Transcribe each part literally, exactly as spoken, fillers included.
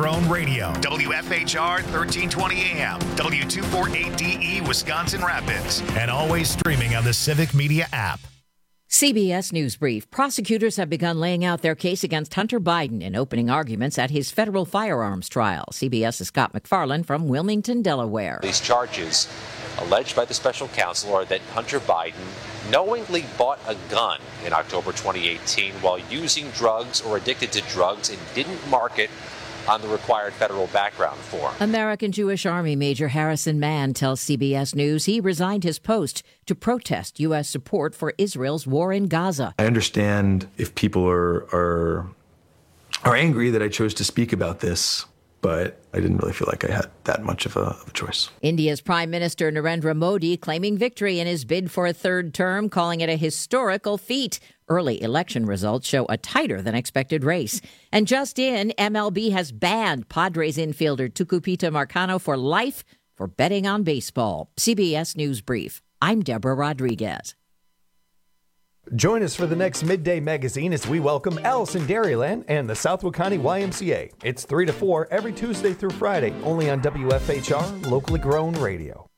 grown radio. W F H R thirteen twenty A M, W two forty-eight D E, Wisconsin Rapids. And always streaming on the Civic Media app. C B S News Brief. Prosecutors have begun laying out their case against Hunter Biden in opening arguments at his federal firearms trial. CBS's Scott McFarland from Wilmington, Delaware. These charges alleged by the special counsel are that Hunter Biden knowingly bought a gun in October twenty eighteen while using drugs or addicted to drugs and didn't mark it on the required federal background form. American Jewish Army Major Harrison Mann tells C B S News he resigned his post to protest U S support for Israel's war in Gaza. I understand if people are are are angry that I chose to speak about this, but I didn't really feel like I had that much of a, of a choice. India's Prime Minister Narendra Modi claiming victory in his bid for a third term, calling it a historical feat. Early election results show a tighter than expected race. And just in, M L B has banned Padres infielder Tucupita Marcano for life for betting on baseball. C B S News Brief. I'm Deborah Rodriguez. Join us for the next Midday Magazine as we welcome Alice in Dairyland and the Southwood County Y M C A. It's three to four every Tuesday through Friday, only on W F H R, locally grown radio.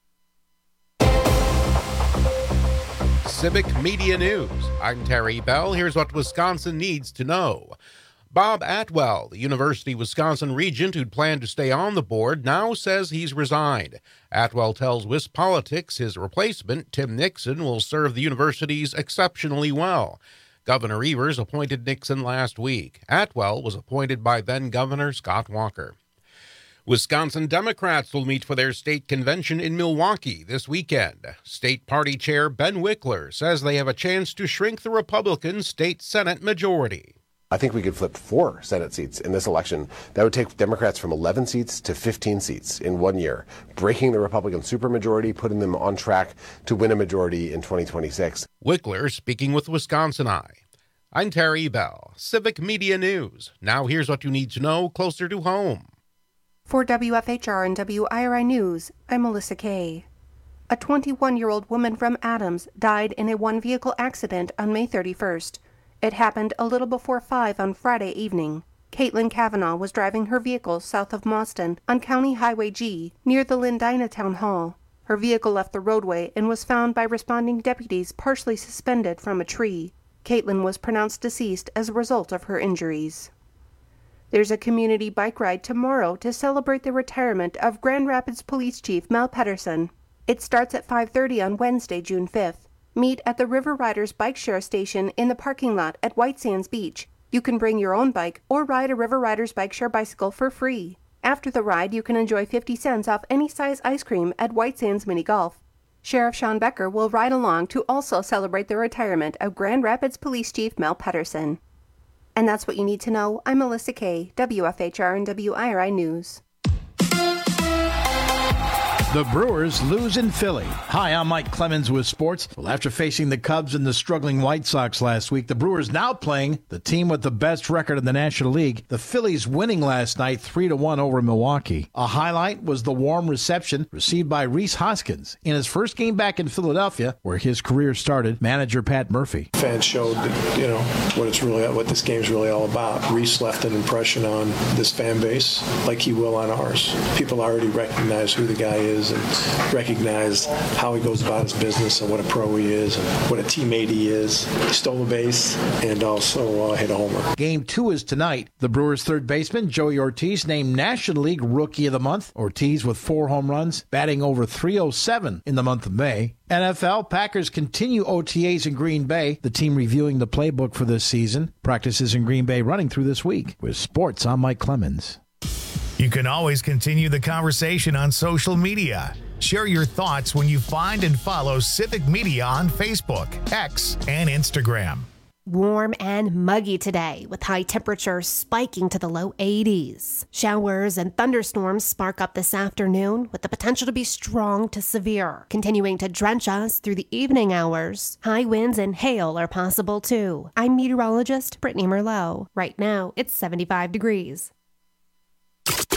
Civic Media News. I'm Terry Bell. Here's what Wisconsin needs to know. Bob Atwell, the University of Wisconsin regent who'd planned to stay on the board, now says he's resigned. Atwell tells WisPolitics his replacement, Tim Nixon, will serve the universities exceptionally well. Governor Evers appointed Nixon last week. Atwell was appointed by then-Governor Scott Walker. Wisconsin Democrats will meet for their state convention in Milwaukee this weekend. State Party Chair Ben Wickler says they have a chance to shrink the Republican state Senate majority. I think we could flip four Senate seats in this election. That would take Democrats from eleven seats to fifteen seats in one year, breaking the Republican supermajority, putting them on track to win a majority in twenty twenty-six. Wickler speaking with Wisconsin Eye. I'm Terry Bell, Civic Media News. Now here's what you need to know closer to home. For W F H R and W I R I News, I'm Melissa Kay. A twenty-one-year-old woman from Adams died in a one-vehicle accident on May thirty-first. It happened a little before five on Friday evening. Caitlin Kavanaugh was driving her vehicle south of Mauston on County Highway G near the Lindina Town Hall. Her vehicle left the roadway and was found by responding deputies partially suspended from a tree. Caitlin was pronounced deceased as a result of her injuries. There's a community bike ride tomorrow to celebrate the retirement of Grand Rapids Police Chief Mel Pedersen. It starts at five thirty on Wednesday, June fifth. Meet at the River Riders Bike Share Station in the parking lot at White Sands Beach. You can bring your own bike or ride a River Riders Bike Share bicycle for free. After the ride, you can enjoy fifty cents off any size ice cream at White Sands Mini Golf. Sheriff Sean Becker will ride along to also celebrate the retirement of Grand Rapids Police Chief Mel Pedersen. And that's what you need to know. I'm Melissa Kay, W F H R and W I R I News. The Brewers lose in Philly. Hi, I'm Mike Clemens with sports. Well, after facing the Cubs and the struggling White Sox last week, the Brewers now playing the team with the best record in the National League. The Phillies winning last night three to one over Milwaukee. A highlight was the warm reception received by Rhys Hoskins in his first game back in Philadelphia, where his career started. Manager Pat Murphy. Fans showed that, you know, what it's really, what this game's really all about. Rhys left an impression on this fan base like he will on ours. People already recognize who the guy is and recognize how he goes about his business and what a pro he is and what a teammate he is. He stole a base and also uh, hit a homer. Game two is tonight. The Brewers' third baseman, Joey Ortiz, named National League Rookie of the Month. Ortiz with four home runs, batting over three oh seven in the month of May. N F L, Packers continue O T As in Green Bay. The team reviewing the playbook for this season. Practices in Green Bay running through this week. With sports, I'm Mike Clemens. You can always continue the conversation on social media. Share your thoughts when you find and follow Civic Media on Facebook, X, and Instagram. Warm and muggy today, with high temperatures spiking to the low eighties. Showers and thunderstorms spark up this afternoon, with the potential to be strong to severe, continuing to drench us through the evening hours. High winds and hail are possible too. I'm meteorologist Brittany Merlot. Right now, it's seventy-five degrees.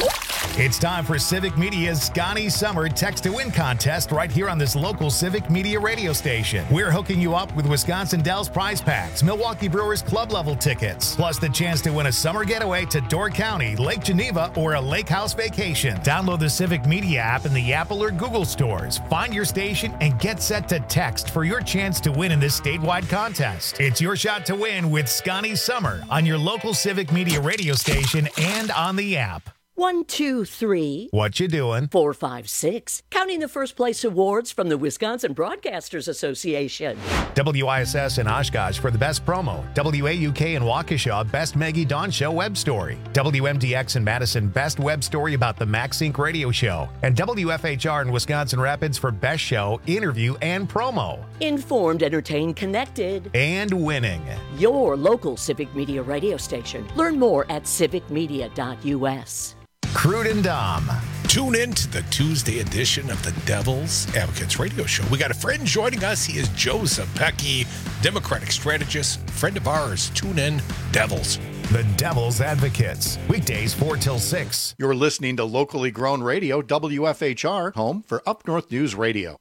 It's time for Civic Media's Scotty Summer Text to Win contest right here on this local Civic Media radio station. We're hooking you up with Wisconsin Dells prize packs, Milwaukee Brewers club level tickets, plus the chance to win a summer getaway to Door County, Lake Geneva, or a lake house vacation. Download the Civic Media app in the Apple or Google stores. Find your station and get set to text for your chance to win in this statewide contest. It's your shot to win with Scotty Summer on your local Civic Media radio station and on the app. One, two, three. What you doing? Four, five, six. Counting the first place awards from the Wisconsin Broadcasters Association. W I S S in Oshkosh for the best promo. W A U K in Waukesha, best Maggie Dawn Show web story. W M D X in Madison, best web story about the MaxSync radio show. And W F H R in Wisconsin Rapids for best show, interview, and promo. Informed, entertained, connected. And winning. Your local Civic Media radio station. Learn more at civic media dot U S. Crude and Dom. Tune in to the Tuesday edition of the Devil's Advocates radio show. We got a friend joining us. He is Joe Zepecki, Democratic strategist, friend of ours. Tune in, Devils. The Devil's Advocates. Weekdays four till six. You're listening to locally grown radio, W F H R, home for Up North News Radio.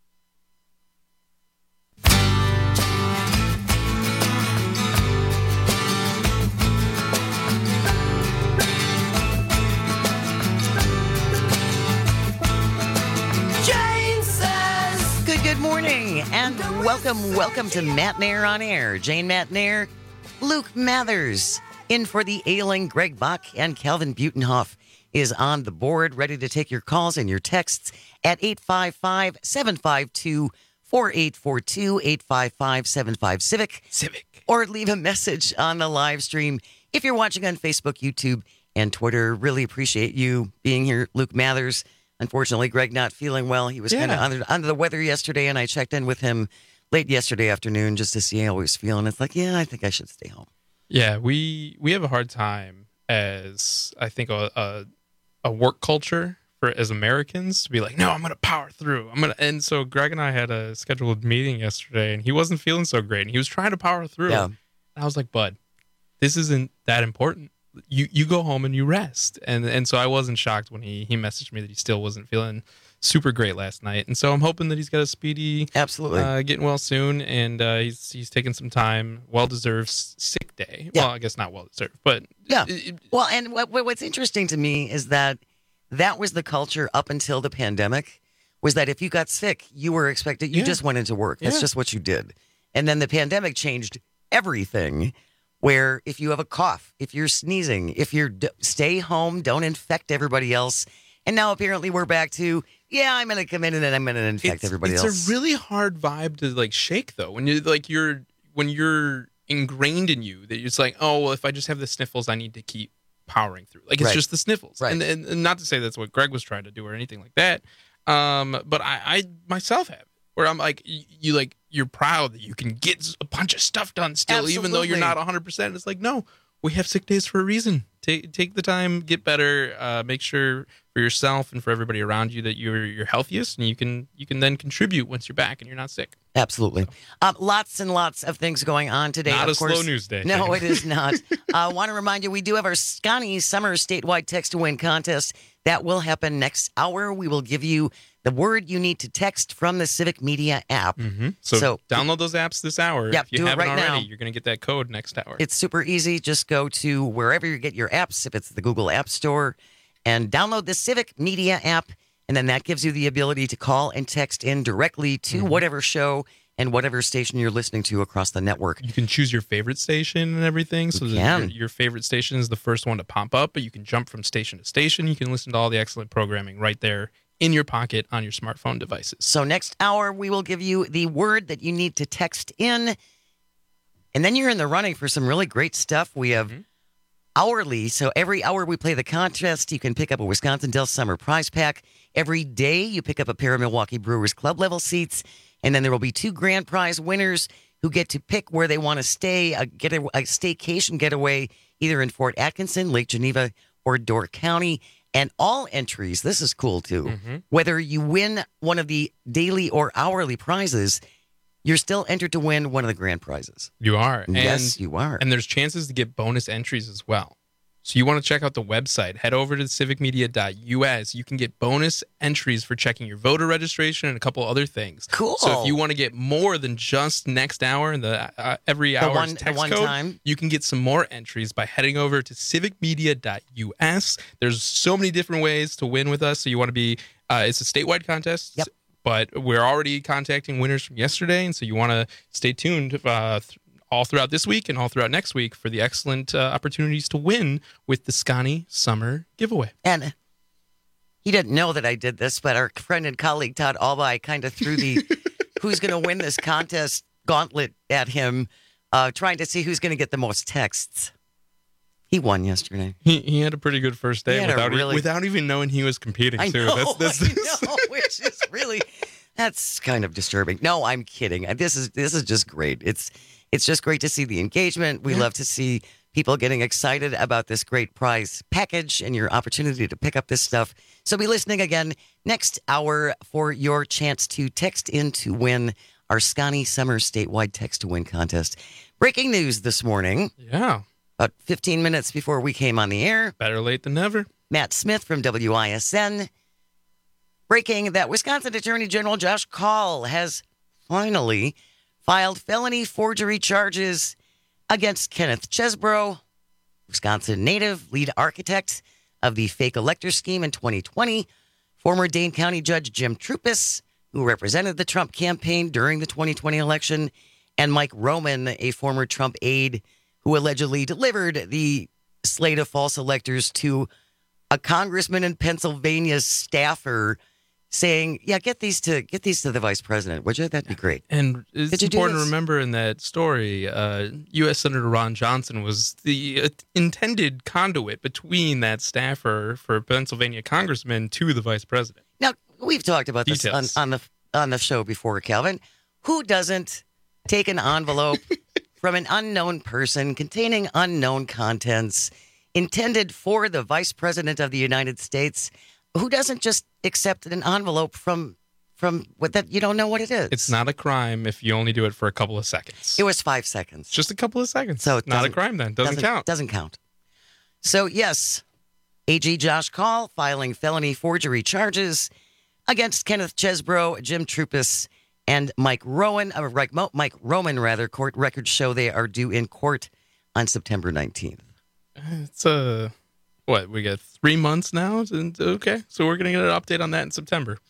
Good morning and welcome, welcome to Matt Nair on Air. Jane Matt Nair, Luke Mathers, in for the ailing Greg Bach, and Calvin Butenhoff is on the board, ready to take your calls and your texts at eight five five, seven five two, four eight four two, eight five five, seven five Civic. Civic. Or leave a message on the live stream if you're watching on Facebook, YouTube, and Twitter. Really appreciate you being here, Luke Mathers. Unfortunately, Greg not feeling well. He was Yeah. kind of under, under the weather yesterday, and I checked in with him late yesterday afternoon just to see how he was feeling. It's like, yeah, I think I should stay home. Yeah, we we have a hard time as, I think, a a, a work culture for as Americans to be like, no, I'm going to power through. I'm gonna. And so Greg and I had a scheduled meeting yesterday, and he wasn't feeling so great, and he was trying to power through. Yeah. And I was like, bud, this isn't that important. You you go home and you rest. And and so I wasn't shocked when he, he messaged me that he still wasn't feeling super great last night. And so I'm hoping that he's got a speedy, absolutely, uh, getting well soon. And uh, he's he's taking some time, well-deserved sick day. Yeah. Well, I guess not well-deserved, but yeah. Well, and what, what's interesting to me is that that was the culture up until the pandemic, was that if you got sick, you were expected, you Yeah. just went into work. That's Yeah. just what you did. And then the pandemic changed everything, where if you have a cough, if you're sneezing, if you're d- stay home, don't infect everybody else. And now apparently we're back to, yeah, I'm going to come in and then I'm going to infect it's, everybody it's else. a really hard vibe to like shake though. When you like you're when you're ingrained in you that it's like, oh well, if I just have the sniffles, I need to keep powering through. Like it's Right. just the sniffles. Right. And, and and not to say that's what Greg was trying to do or anything like that. Um, but I, I myself have it where I'm like, you, you like you're proud that you can get a bunch of stuff done still, even though you're Absolutely. not one hundred percent. It's like, no, we have sick days for a reason. Take take the time, get better, uh, make sure for yourself and for everybody around you that you're you're healthiest, and you can you can then contribute once you're back and you're not sick. Absolutely. Um, lots and lots of things going on today. Not of a course. slow news day. No, it is not. I uh, want to remind you, we do have our Scotty Summer statewide text to win contest. That will happen next hour. We will give you the word you need to text from the Civic Media app. Mm-hmm. So, So- download those apps this hour. Yep, if you do it haven't right already, now. you're going to get that code next hour. It's super easy. Just go to wherever you get your apps, if it's the Google App Store, and download the Civic Media app. And then that gives you the ability to call and text in directly to Mm-hmm. whatever show and whatever station you're listening to across the network. You can choose your favorite station and everything. So You that can. your, your favorite station is the first one to pop up, but you can jump from station to station. You can listen to all the excellent programming right there in your pocket on your smartphone devices. So next hour, we will give you the word that you need to text in. And then you're in the running for some really great stuff. We have Mm-hmm. hourly. So every hour we play the contest, you can pick up a Wisconsin Dells Summer prize pack. Every day you pick up a pair of Milwaukee Brewers club level seats. And then there will be two grand prize winners who get to pick where they want to stay, a, get a, a staycation getaway, either in Fort Atkinson, Lake Geneva, or Door County. And all entries, this is cool too, Mm-hmm. whether you win one of the daily or hourly prizes, you're still entered to win one of the grand prizes. You are. Yes, And- you are. And there's chances to get bonus entries as well. So you want to check out the website. Head over to civic media dot U S. You can get bonus entries for checking your voter registration and a couple other things. Cool. So if you want to get more than just next hour and the uh, every The hour's one- the text one code, time. you can get some more entries by heading over to civic media dot U S. There's so many different ways to win with us. So you want to be, uh, it's a statewide contest. Yep. But we're already contacting winners from yesterday. And so you want to stay tuned uh, th- all throughout this week and all throughout next week for the excellent uh, opportunities to win with the Scani Summer Giveaway. And he didn't know that I did this, but our friend and colleague Todd Alby kind of threw the who's going to win this contest gauntlet at him, uh, trying to see who's going to get the most texts. He won yesterday. He he had a pretty good first He day had a without, really- without even knowing he was competing, I too. know, that's, that's, I know, which is really, that's kind of disturbing. No, I'm kidding. This is this is just great. It's it's just great to see the engagement. We love to see people getting excited about this great prize package and your opportunity to pick up this stuff. So be listening again next hour for your chance to text in to win our Scani Summer Statewide Text to Win contest. Breaking news this morning. Yeah. About fifteen minutes before we came on the air. Better late than never. Matt Smith from W I S N breaking that Wisconsin Attorney General Josh Kaul has finally filed felony forgery charges against Kenneth Chesbro, Wisconsin native, lead architect of the fake elector scheme in twenty twenty, former Dane County Judge Jim Trupis, who represented the Trump campaign during the twenty twenty election, and Mike Roman, a former Trump aide who allegedly delivered the slate of false electors to a congressman in Pennsylvania's staffer, saying, "Yeah, get these to get these to the vice president, would you? That'd be great." And it's Did you do important to this? remember in that story, uh, U S Senator Ron Johnson was the uh, intended conduit between that staffer for Pennsylvania congressman to the vice president. Now, we've talked about this on, Details. on the on the show before, Calvin. Who doesn't take an envelope from an unknown person containing unknown contents intended for the vice president of the United States? Who doesn't just accept an envelope from from what that you don't know what it is? It's not a crime if you only do it for a couple of seconds. It was five seconds. Just a couple of seconds. So it not a doesn't- crime then. Doesn't, count. Doesn't count. So yes, A G Josh Kaul filing felony forgery charges against Kenneth Chesbro, Jim Trupis, and Mike Rowan. Uh, Mike Mo- Mike Roman, rather. Court records show they are due in court on September nineteenth. It's a what we got three months now. And- Okay, so we're gonna get an update on that in September.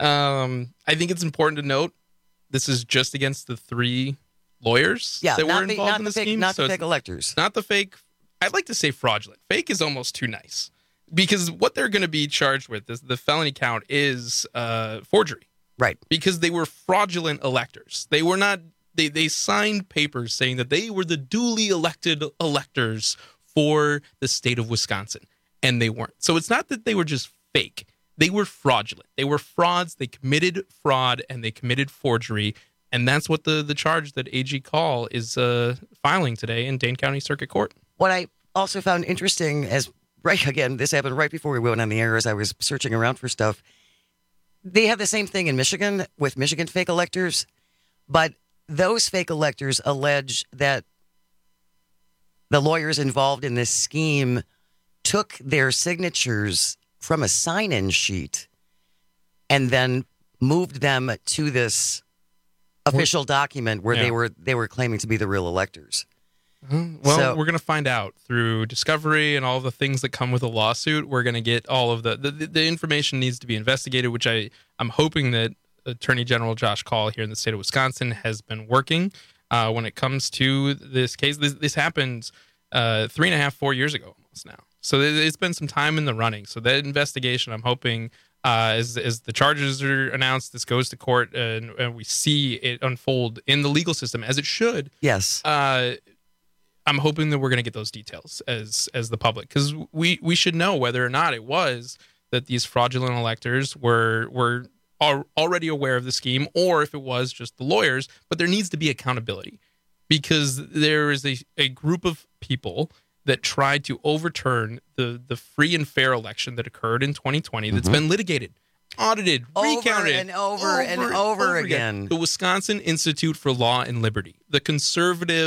Um, I think it's important to note this is just against the three lawyers Yeah, that not were the- involved not in the the fake- scheme. not the it's fake electors. Not the fake. I'd like to say fraudulent. Fake is almost too nice because what they're going to be charged with is the felony count is uh, forgery. Right. Because they were fraudulent electors. They were not. They they signed papers saying that they were the duly elected electors for the state of Wisconsin, and they weren't. So it's not that they were just fake. They were fraudulent. They were frauds. They committed fraud and they committed forgery. And that's what the, the charge that A G Kaul is uh, filing today in Dane County Circuit Court. What I also found interesting, as right again, this happened right before we went on the air as I was searching around for stuff. They have the same thing in Michigan with Michigan fake electors, but those fake electors allege that the lawyers involved in this scheme took their signatures from a sign-in sheet and then moved them to this official document where Yeah. they were they were claiming to be the real electors. Well, So- we're going to find out through discovery and all the things that come with a lawsuit. We're going to get all of the, the the information needs to be investigated, which I I'm hoping that Attorney General Josh Kaul here in the state of Wisconsin has been working uh, when it comes to this case. This, this happened uh, three and a half, four years ago almost now. So it- it's been some time in the running. So that investigation, I'm hoping, uh, as as the charges are announced, this goes to court and, and we see it unfold in the legal system as it should. Yes. Uh, I'm hoping that we're going to get those details as as the public, because we, we should know whether or not it was that these fraudulent electors were were al- already aware of the scheme, or if it was just the lawyers. But there needs to be accountability, because there is a, a group of people that tried to overturn the the free and fair election that occurred in twenty twenty that's Mhm. been litigated, audited, Over recounted, and over and over again. The Wisconsin Institute for Law and Liberty, the conservative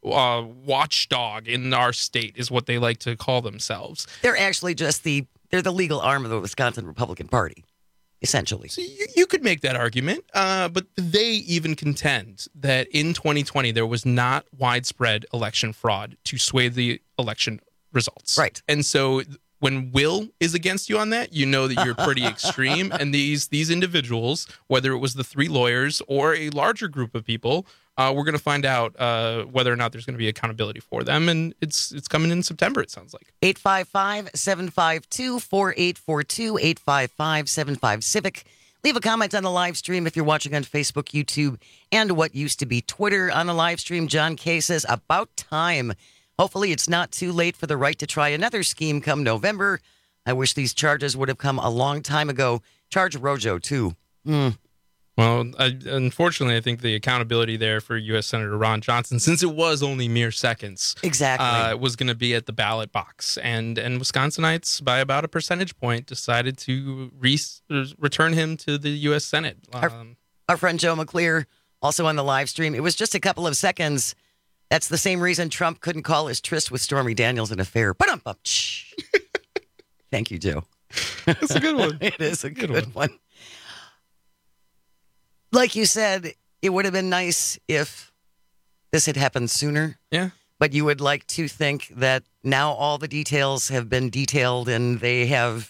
uh, watchdog in our state, is what they like to call themselves. They're actually just the they're the legal arm of the Wisconsin Republican Party, essentially. So you, you could make that argument, uh, but they even contend that in twenty twenty there was not widespread election fraud to sway the election results. Right. And so when will is against you on that, you know that you're pretty extreme. And these these individuals, whether it was the three lawyers or a larger group of people, uh, we're going to find out uh, whether or not there's going to be accountability for them. And it's it's coming in September, it sounds like. eight five five, seven five two, four eight four two, eight five five, seven five Civic. Leave a comment on the live stream if you're watching on Facebook, YouTube, and what used to be Twitter. On the live stream, John K. says, about time. Hopefully it's not too late for the right to try another scheme come November. I wish these charges would have come a long time ago. Charge Rojo, too. Mm. Well, I, unfortunately, I think the accountability there for U S Senator Ron Johnson, since it was only mere seconds, exactly, uh, was going to be at the ballot box. And and Wisconsinites, by about a percentage point, decided to re- return him to the U S Senate. Um, our, our friend Joe McClear, also on the live stream, it was just a couple of seconds. That's the same reason Trump couldn't call his tryst with Stormy Daniels an affair. Ba-dum-bum. Thank you, Joe. That's a good one. It is a good, good one. one. Like you said, it would have been nice if this had happened sooner. Yeah. But you would like to think that now all the details have been detailed and they have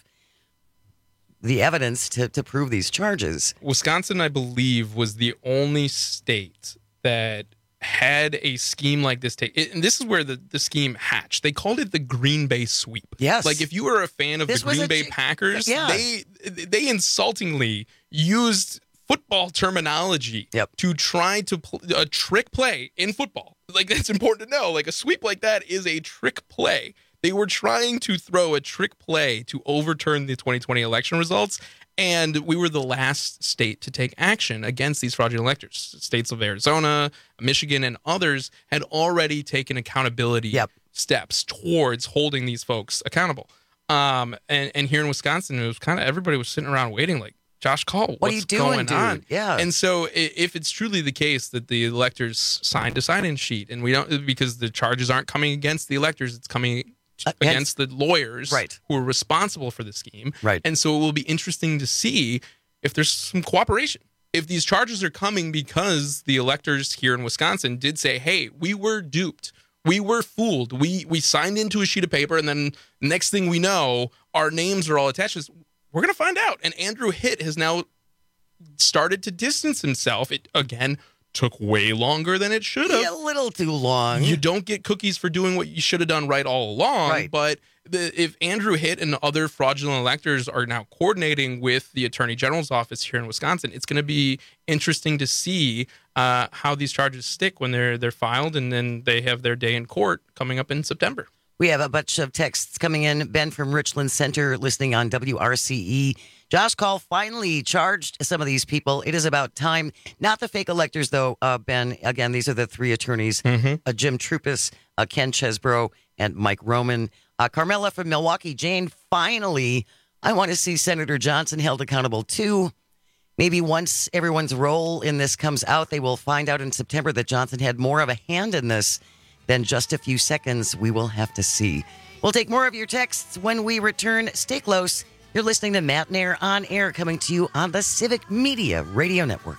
the evidence to, to prove these charges. Wisconsin, I believe, was the only state that had a scheme like this take, and this is where the, the scheme hatched. They called it the Green Bay sweep. Yes. Like if you were a fan of This the was Green a Bay ch- Packers, yeah. they they insultingly used football terminology yep. to try to pl- a trick play in football. Like that's important to know. Like a sweep like that is a trick play. They were trying to throw a trick play to overturn the twenty twenty election results. And we were the last state to take action against these fraudulent electors. States of Arizona, Michigan, and others had already taken accountability yep. steps towards holding these folks accountable. Um, and, and here in Wisconsin, it was kind of everybody was sitting around waiting like, Josh Call, what's what are you doing, going dude? on? Yeah. And so if it's truly the case that the electors signed a sign-in sheet and we don't, because the charges aren't coming against the electors, it's coming against the lawyers right. who are responsible for the scheme. Right. And so it will be interesting to see if there's some cooperation. If these charges are coming because the electors here in Wisconsin did say, hey, we were duped. We were fooled. We we signed into a sheet of paper, and then next thing we know, our names are all attached. We're going to find out. And Andrew Hitt has now started to distance himself. It, again, took way longer than it should have. Yeah, a little too long. You don't get cookies for doing what you should have done right all along. Right. But the, if Andrew Hitt and other fraudulent electors are now coordinating with the Attorney General's office here in Wisconsin, it's going to be interesting to see uh, how these charges stick when they're they're filed, and then they have their day in court coming up in September. We have a bunch of texts coming in. Ben from Richland Center listening on W R C E. Josh Call finally charged some of these people. It is about time. Not the fake electors, though, uh, Ben. Again, these are the three attorneys, mm-hmm. uh, Jim Trupis, uh, Ken Chesbro, and Mike Roman. Uh, Carmela from Milwaukee. Jane, finally, I want to see Senator Johnson held accountable, too. Maybe once everyone's role in this comes out, they will find out in September that Johnson had more of a hand in this than just a few seconds. We will have to see. We'll take more of your texts when we return. Stay close. You're listening to Matt Nair on Air, coming to you on the Civic Media Radio Network.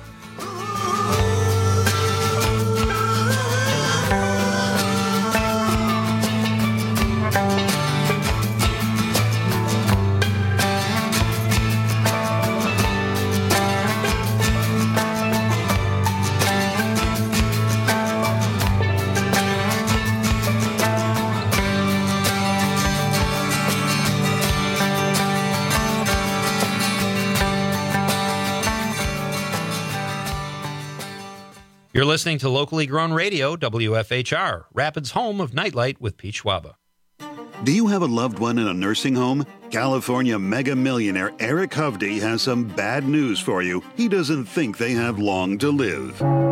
You're listening to locally grown radio, W F H R, Rapids' home of Nightlight with Pete Schwaba. Do you have a loved one in a nursing home? California mega millionaire Eric Hovde has some bad news for you. He doesn't think they have long to live.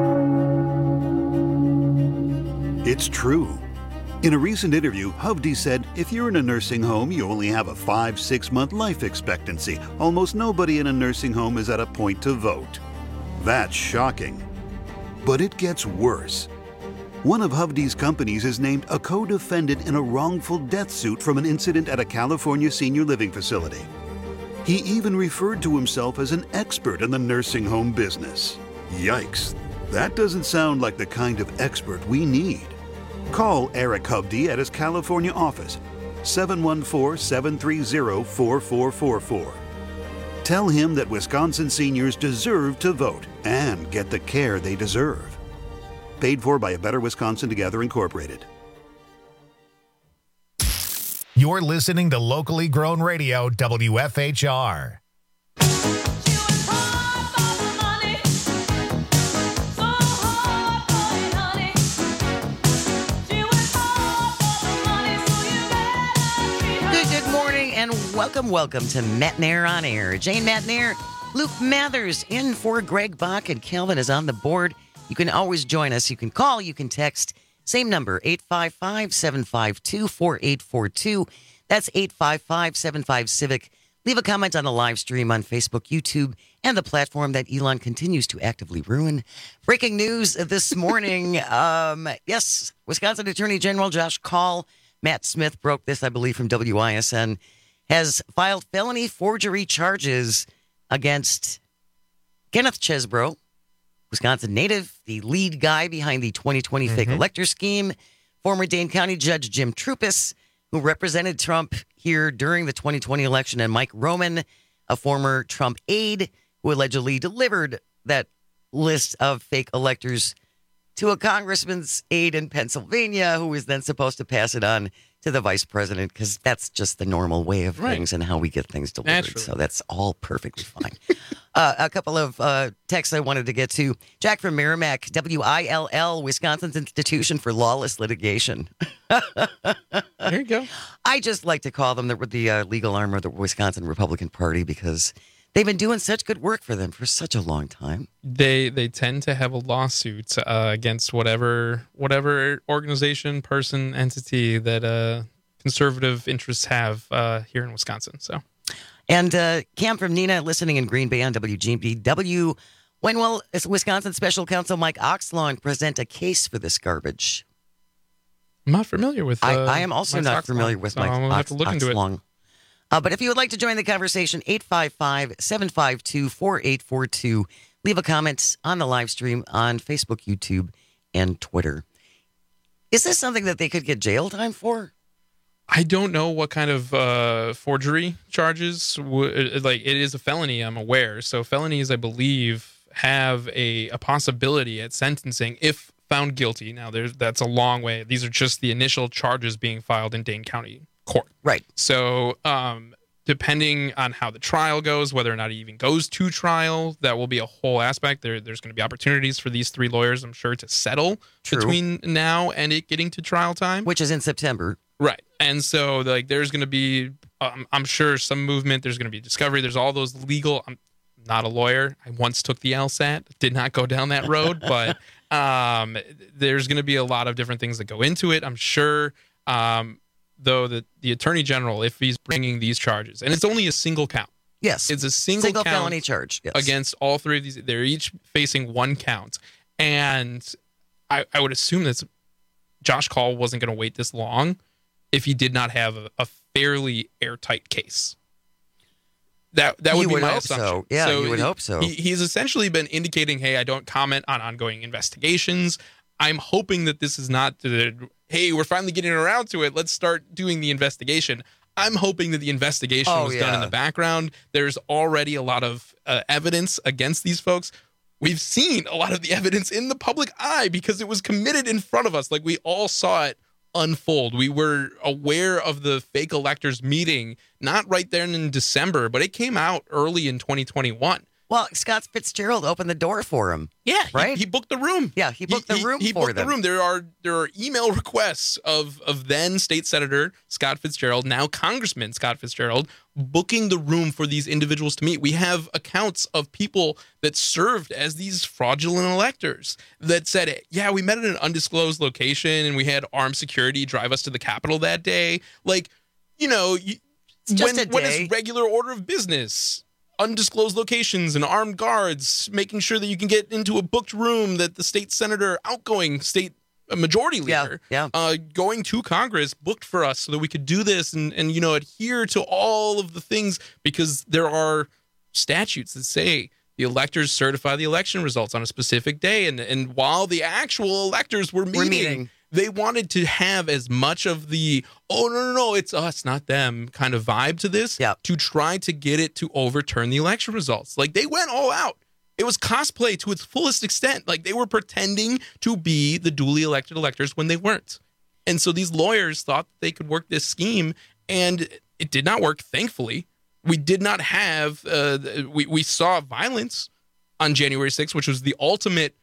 It's true. In a recent interview, Hovde said, if you're in a nursing home, you only have a five, six month life expectancy. Almost nobody in a nursing home is at a point to vote. That's shocking. But it gets worse. One of Hovde's companies is named a co-defendant in a wrongful death suit from an incident at a California senior living facility. He even referred to himself as an expert in the nursing home business. Yikes, that doesn't sound like the kind of expert we need. Call Eric Hovde at his California office, seven one four, seven three zero, four four four four. Tell him that Wisconsin seniors deserve to vote and get the care they deserve. Paid for by A Better Wisconsin Together Incorporated. You're listening to Locally Grown Radio, W F H R. Good, good morning and welcome, welcome to Matt Nair on Air. Jane Matt Nair, Luke Mathers in for Greg Bach, and Calvin is on the board. You can always join us. You can call, you can text. Same number, eight five five, seven five two, four eight four two. That's eight five five, seven five, CIVIC. Leave a comment on the live stream on Facebook, YouTube, and the platform that Elon continues to actively ruin. Breaking news this morning. um, yes, Wisconsin Attorney General Josh Kaul, Matt Smith broke this, I believe, from W I S N, has filed felony forgery charges against Kenneth Chesbro, Wisconsin native, the lead guy behind the twenty twenty mm-hmm. fake elector scheme, former Dane County Judge Jim Troupis, who represented Trump here during the twenty twenty election, and Mike Roman, a former Trump aide who allegedly delivered that list of fake electors to a congressman's aide in Pennsylvania, who was then supposed to pass it on to the vice president, because that's just the normal way of right. things and how we get things delivered. Naturally. So that's all perfectly fine. uh, a couple of uh, texts I wanted to get to. Jack from Merrimack, W I L L, Wisconsin's Institution for Lawless Litigation. There you go. I just like to call them the, the uh, legal arm of the Wisconsin Republican Party, because they've been doing such good work for them for such a long time. They they tend to have a lawsuit uh, against whatever whatever organization, person, entity that uh, conservative interests have uh, here in Wisconsin. So, and uh, Cam from Nina, listening in Green Bay on W G B W. When will Wisconsin Special Counsel Mike Oxlong present a case for this garbage? I'm not familiar with. Uh, I, I am also Mike not Oxlong, familiar with so Mike I'm gonna have to look into Oxlong. it. Uh, but if you would like to join the conversation, eight five five, seven five two, four eight four two. Leave a comment on the live stream on Facebook, YouTube, and Twitter. Is this something that they could get jail time for? I don't know what kind of uh, forgery charges. W- like it is a felony, I'm aware. So felonies, I believe, have a, a possibility at sentencing if found guilty. Now, there's that's a long way. These are just the initial charges being filed in Dane County Court. Right. So, um, depending on how the trial goes, whether or not it even goes to trial, that will be a whole aspect. There, there's going to be opportunities for these three lawyers, I'm sure, to settle True. between now and it getting to trial time, which is in September. Right. And so, like, there's going to be, um, I'm sure, some movement. There's going to be discovery. There's all those legal. I'm not a lawyer. I once took the LSAT. Did not go down that road, but um, there's going to be a lot of different things that go into it, I'm sure. Um, though the, the attorney general, if he's bringing these charges, and it's only a single count. Yes. It's a single, single count felony charge yes. against all three of these. They're each facing one count. And I, I would assume that Josh Kaul wasn't going to wait this long if he did not have a, a fairly airtight case. That that would you be would my hope assumption. So. Yeah, so you would he, hope so. He, he's essentially been indicating, hey, I don't comment on ongoing investigations. I'm hoping that this is not the, hey, we're finally getting around to it. Let's start doing the investigation. I'm hoping that the investigation oh, was yeah. done in the background. There's already a lot of uh, evidence against these folks. We've seen a lot of the evidence in the public eye because it was committed in front of us. Like, we all saw it unfold. We were aware of the fake electors meeting, not right there in December, but it came out early in twenty twenty-one. Well, Scott Fitzgerald opened the door for him. Yeah, right. He, he booked the room. Yeah, he booked he, the room he, he for booked them. the room. There are there are email requests of of then State Senator Scott Fitzgerald, now Congressman Scott Fitzgerald, booking the room for these individuals to meet. We have accounts of people that served as these fraudulent electors that said, "Yeah, we met at an undisclosed location and we had armed security drive us to the Capitol that day." Like, you know, you, it's just when a when day. it's regular order of business. Undisclosed locations and armed guards, making sure that you can get into a booked room that the state senator, outgoing state a majority leader, yeah, yeah. Uh, going to Congress, booked for us so that we could do this and, and, you know, adhere to all of the things, because there are statutes that say the electors certify the election results on a specific day. And, and while the actual electors were meeting, meeting, they wanted to have as much of the, oh, no, no, no, it's us, not them kind of vibe to this, yeah. to try to get it to overturn the election results. Like, they went all out. It was cosplay to its fullest extent. Like, they were pretending to be the duly elected electors when they weren't. And so these lawyers thought they could work this scheme, and it did not work, thankfully. We did not have, uh, we, we saw violence on January sixth, which was the ultimate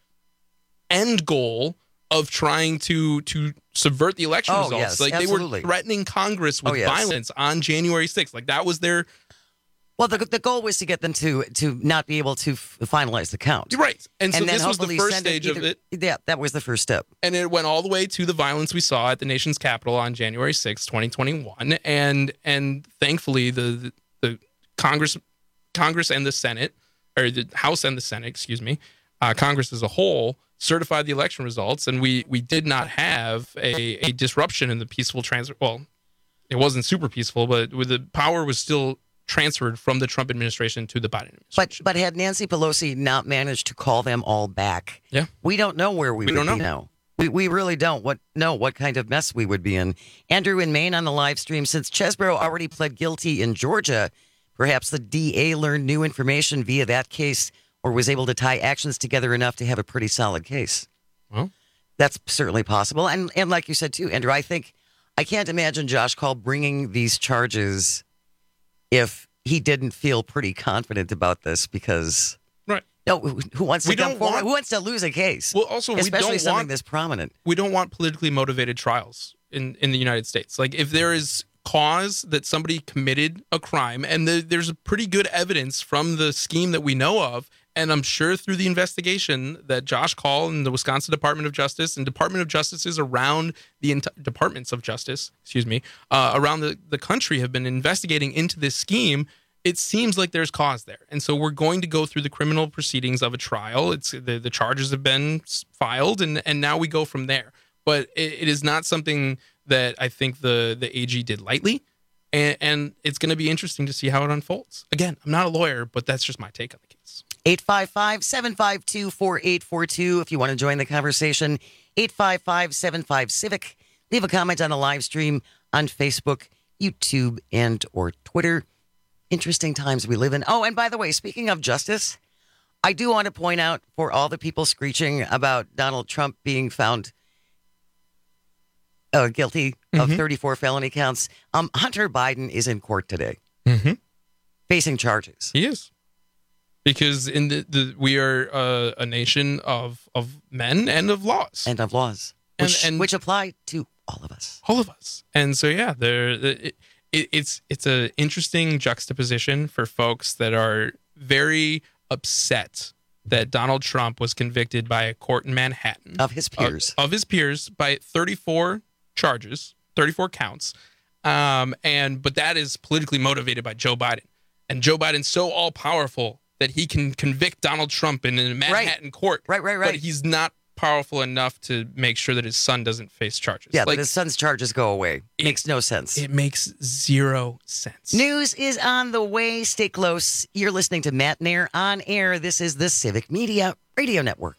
end goal of trying to to subvert the election oh, results. Yes, like absolutely. They were threatening Congress with oh, yes. violence on January sixth. Like, that was their... Well, the, the goal was to get them to to not be able to f- finalize the count. Right. And so and this was the first stage either, of it. Yeah, that was the first step. And it went all the way to the violence we saw at the nation's capital on January sixth, twenty twenty-one. And and thankfully, the, the, the Congress Congress and the Senate, or the House and the Senate, excuse me, uh, Congress as a whole, certified the election results. And we we did not have a, a disruption in the peaceful transfer. Well, it wasn't super peaceful, but with the power was still transferred from the Trump administration to the Biden administration. But but had Nancy Pelosi not managed to call them all back, yeah, we don't know where we, we would don't know. be now. We we really don't what know what kind of mess we would be in. Andrew in Maine on the live stream, since Chesbrough already pled guilty in Georgia, perhaps the D A learned new information via that case, or was able to tie actions together enough to have a pretty solid case. Well, that's certainly possible. And and like you said too, Andrew, I think I can't imagine Josh Call bringing these charges if he didn't feel pretty confident about this, because right. No, who wants to we come don't forward? want, who wants to lose a case? Well, also, especially we don't something want, this prominent. We don't want politically motivated trials in, in the United States. Like, if there is cause that somebody committed a crime, and the, there's a pretty good evidence from the scheme that we know of, and I'm sure through the investigation that Josh Call and the Wisconsin Department of Justice and Department of Justices around the ent- departments of justice, excuse me, uh, around the, the country have been investigating into this scheme. It seems like there's cause there. And so we're going to go through the criminal proceedings of a trial. It's the, the charges have been filed, and, and now we go from there. But it, it is not something that I think the, the A G did lightly. And, and it's going to be interesting to see how it unfolds. Again, I'm not a lawyer, but that's just my take on the case. eight five five, seven five two, four eight four two if you want to join the conversation. eight five five, seven five, civic. Leave a comment on the live stream on Facebook, YouTube, and or Twitter. Interesting times we live in. Oh, and by the way, speaking of justice, I do want to point out for all the people screeching about Donald Trump being found uh, guilty of Mm-hmm. thirty-four felony counts, um, Hunter Biden is in court today, Mm-hmm. facing charges. He is. Because in the, the we are uh, a nation of, of men and of laws. And of laws. And, Which, and which apply to all of us. All of us. And so, yeah, there it, it, it's it's an interesting juxtaposition for folks that are very upset that Donald Trump was convicted by a court in Manhattan. Of his peers. Of, of his peers by thirty-four charges, thirty-four counts. Um, and but that is politically motivated by Joe Biden. And Joe Biden's so all-powerful that he can convict Donald Trump in a Manhattan right. court. Right, right, right. But he's not powerful enough to make sure that his son doesn't face charges. Yeah, like, but his son's charges go away. It makes no sense. It makes zero sense. News is on the way. Stay close. You're listening to Matt Nair on air. This is the Civic Media Radio Network.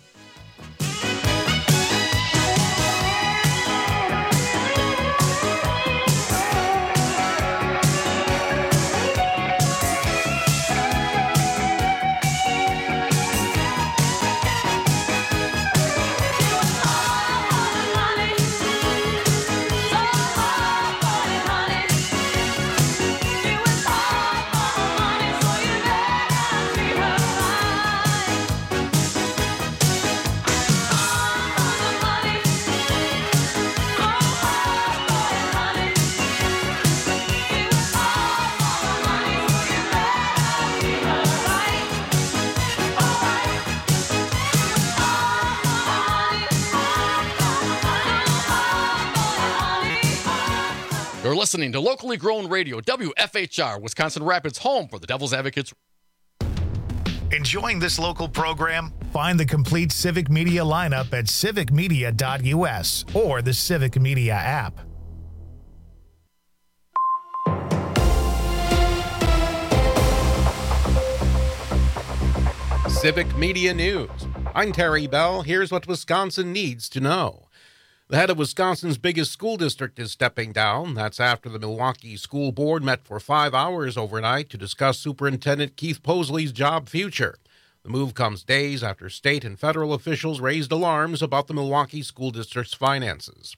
You're listening to locally grown radio, W F H R, Wisconsin Rapids, home for the Devil's Advocates. Enjoying this local program? Find the complete Civic Media lineup at civic media dot u s or the Civic Media app. Civic Media News. I'm Terry Bell. Here's what Wisconsin needs to know. The head of Wisconsin's biggest school district is stepping down. That's after the Milwaukee School Board met for five hours overnight to discuss Superintendent Keith Posley's job future. The move comes days after state and federal officials raised alarms about the Milwaukee School District's finances.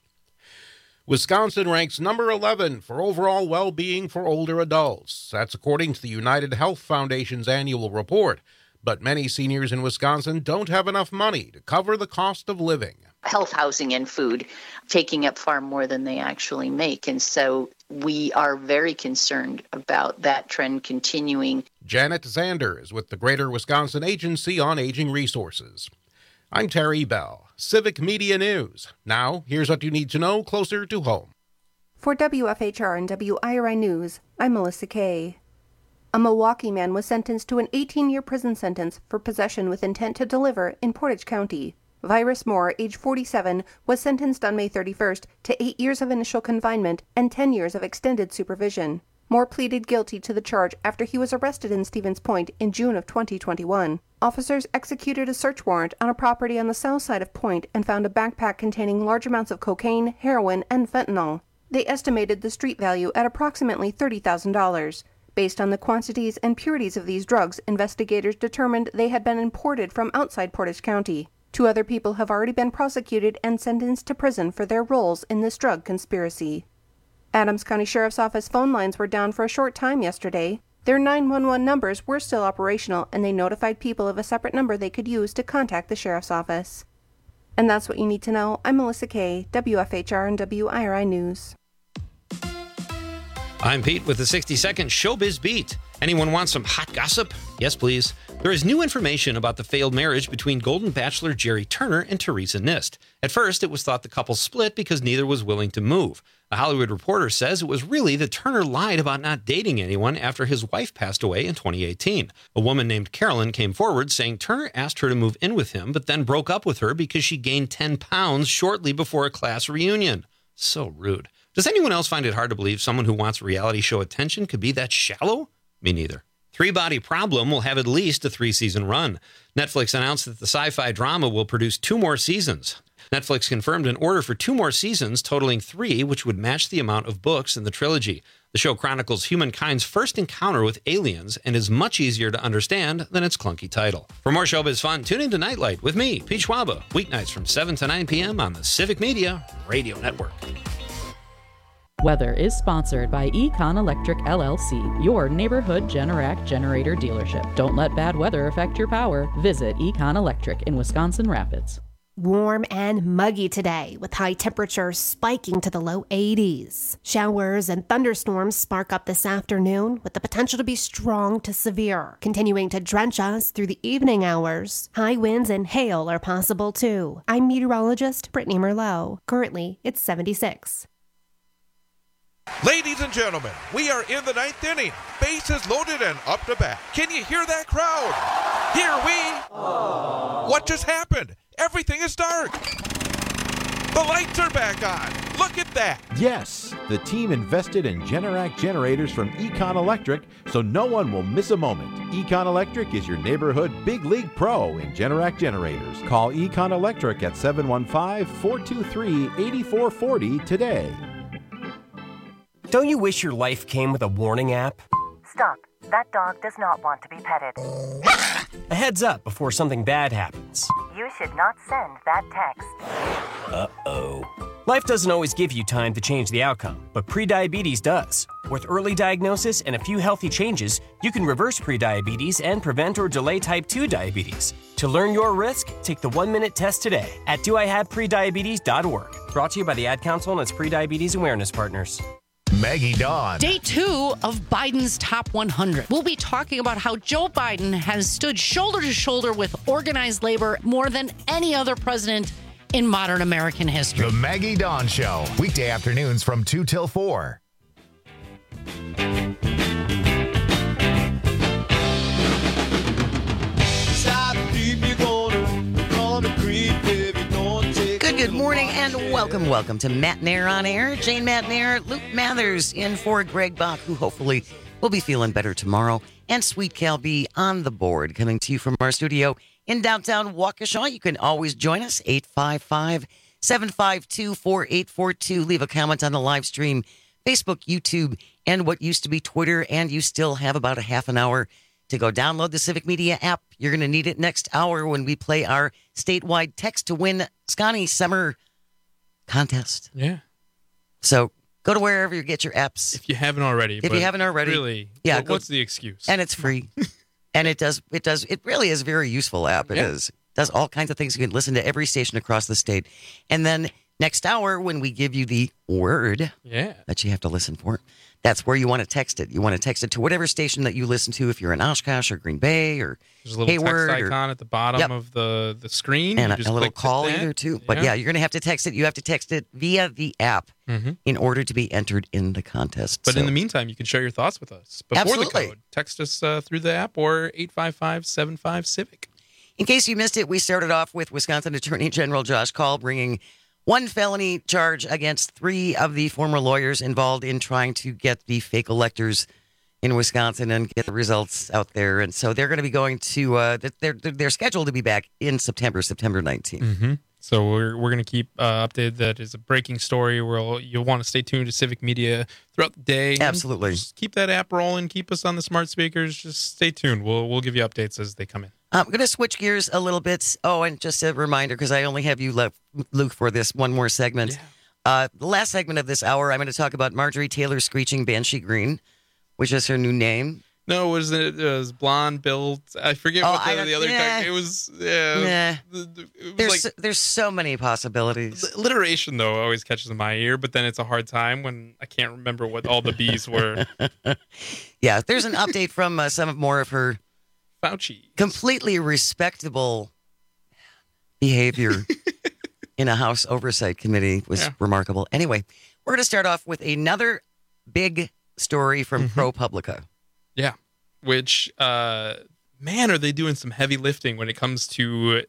Wisconsin ranks number eleven for overall well-being for older adults. That's according to the United Health Foundation's annual report. But many seniors in Wisconsin don't have enough money to cover the cost of living. Health, housing, and food taking up far more than they actually make. And so we are very concerned about that trend continuing. Janet Zander is with the Greater Wisconsin Agency on Aging Resources. I'm Terry Bell, Civic Media News. Now, here's what you need to know closer to home. For W F H R and W I R I News, I'm Melissa Kay. A Milwaukee man was sentenced to an eighteen-year prison sentence for possession with intent to deliver in Portage County. Virus Moore, age forty-seven, was sentenced on May thirty-first to eight years of initial confinement and ten years of extended supervision. Moore pleaded guilty to the charge after he was arrested in Stevens Point in June of twenty twenty-one. Officers executed a search warrant on a property on the south side of Point and found a backpack containing large amounts of cocaine, heroin, and fentanyl. They estimated the street value at approximately thirty thousand dollars. Based on the quantities and purities of these drugs, investigators determined they had been imported from outside Portage County. Two other people have already been prosecuted and sentenced to prison for their roles in this drug conspiracy. Adams County Sheriff's Office phone lines were down for a short time yesterday. Their nine one one numbers were still operational, and they notified people of a separate number they could use to contact the Sheriff's Office. And that's what you need to know. I'm Melissa Kay, W F H R and W I R I News. I'm Pete with the sixty second Showbiz Beat. Anyone want some hot gossip? Yes, please. There is new information about the failed marriage between Golden Bachelor Jerry Turner and Teresa Nist. At first, it was thought the couple split because neither was willing to move. The Hollywood Reporter says it was really that Turner lied about not dating anyone after his wife passed away in twenty eighteen. A woman named Carolyn came forward saying Turner asked her to move in with him, but then broke up with her because she gained ten pounds shortly before a class reunion. So rude. Does anyone else find it hard to believe someone who wants reality show attention could be that shallow? Me neither. Three Body Problem will have at least a three-season run. Netflix announced that the sci-fi drama will produce two more seasons. Netflix confirmed an order for two more seasons, totaling three, which would match the amount of books in the trilogy. The show chronicles humankind's first encounter with aliens and is much easier to understand than its clunky title. For more showbiz fun, tune in to Nightlight with me, Pete Schwaba, weeknights from seven to nine p.m. on the Civic Media Radio Network. Weather is sponsored by Econ Electric L L C, your neighborhood Generac generator dealership. Don't let bad weather affect your power. Visit Econ Electric in Wisconsin Rapids. Warm and muggy today, with high temperatures spiking to the low eighties. Showers and thunderstorms spark up this afternoon, with the potential to be strong to severe, continuing to drench us through the evening hours. High winds and hail are possible too. I'm meteorologist Brittany Merlot. Currently, it's seventy-six. Ladies and gentlemen, we are in the ninth inning. Bases loaded and up to bat. Can you hear that crowd? Here we... Aww. What just happened? Everything is dark. The lights are back on. Look at that. Yes, the team invested in Generac generators from Econ Electric, so no one will miss a moment. Econ Electric is your neighborhood big league pro in Generac generators. Call Econ Electric at seven one five, four two three, eight four four zero today. Don't you wish your life came with a warning app? Stop. That dog does not want to be petted. A heads up before something bad happens. You should not send that text. Uh-oh. Life doesn't always give you time to change the outcome, but prediabetes does. With early diagnosis and a few healthy changes, you can reverse prediabetes and prevent or delay type two diabetes. To learn your risk, take the one-minute test today at do I have prediabetes dot org. Brought to you by the Ad Council and its prediabetes awareness partners. Maggie Dawn. Day two of Biden's Top one hundred. We'll be talking about how Joe Biden has stood shoulder to shoulder with organized labor more than any other president in modern American history. The Maggie Dawn Show, weekday afternoons from two till four. morning and welcome, welcome to Matt Nair on Air. Jane Matt Nair, Luke Mathers in for Greg Bach, who hopefully will be feeling better tomorrow. And Sweet Cal B on the board, coming to you from our studio in downtown Waukesha. You can always join us, eight five five, seven five two, four eight four two. Leave a comment on the live stream, Facebook, YouTube, and what used to be Twitter. And you still have about a half an hour to go download the Civic Media app. You're going to need it next hour when we play our statewide text to win Scotty Summer contest. Yeah. So go to wherever you get your apps. If you haven't already. If you haven't already. Really, yeah, what, go, what's the excuse? And it's free. and it does, it does, it really is a very useful app. It Yeah. is. It does all kinds of things. You can listen to every station across the state. And then next hour, when we give you the word Yeah. that you have to listen for, that's where you want to text it. You want to text it to whatever station that you listen to, if you're in Oshkosh or Green Bay or There's a little Hayward text or- icon at the bottom Yep. of the, the screen. and You a, just a little click call that. either too. But yeah, you're going to have to text it. You have to text it via the app Mhm. in order to be entered in the contest. But So- in the meantime, you can share your thoughts with us before Absolutely. the code. Text us uh, through the app or eight five five, seven five, civic. In case you missed it, we started off with Wisconsin Attorney General Josh Kaul bringing one felony charge against three of the former lawyers involved in trying to get the fake electors in Wisconsin and get the results out there. And so they're going to be going to, uh, they're, they're, they're scheduled to be back in September, September nineteenth. Mm-hmm. So we're we're going to keep uh, updated. That is a breaking story. We'll, you'll want to stay tuned to Civic Media throughout the day. Absolutely. Just keep that app rolling. Keep us on the smart speakers. Just stay tuned. We'll we'll give you updates as they come in. I'm going to switch gears a little bit. Oh, and just a reminder, because I only have you left, Luke, for this one more segment. Uh, the last segment of this hour, I'm going to talk about Marjorie Taylor Screeching Banshee Green, which is her new name. No, was it, it was blonde built? I forget Oh, what the, I don't- the other. yeah. It was. Yeah. Nah. It was There's like, so, there's so many possibilities. the alliteration though always catches my ear, but then it's a hard time when I can't remember what all the B's were. Yeah, there's an update from uh, some of more of her Fauci completely respectable behavior in a House Oversight Committee was Yeah. remarkable. Anyway, we're going to start off with another big story from Mm-hmm. ProPublica. Yeah, which uh, man, are they doing some heavy lifting when it comes to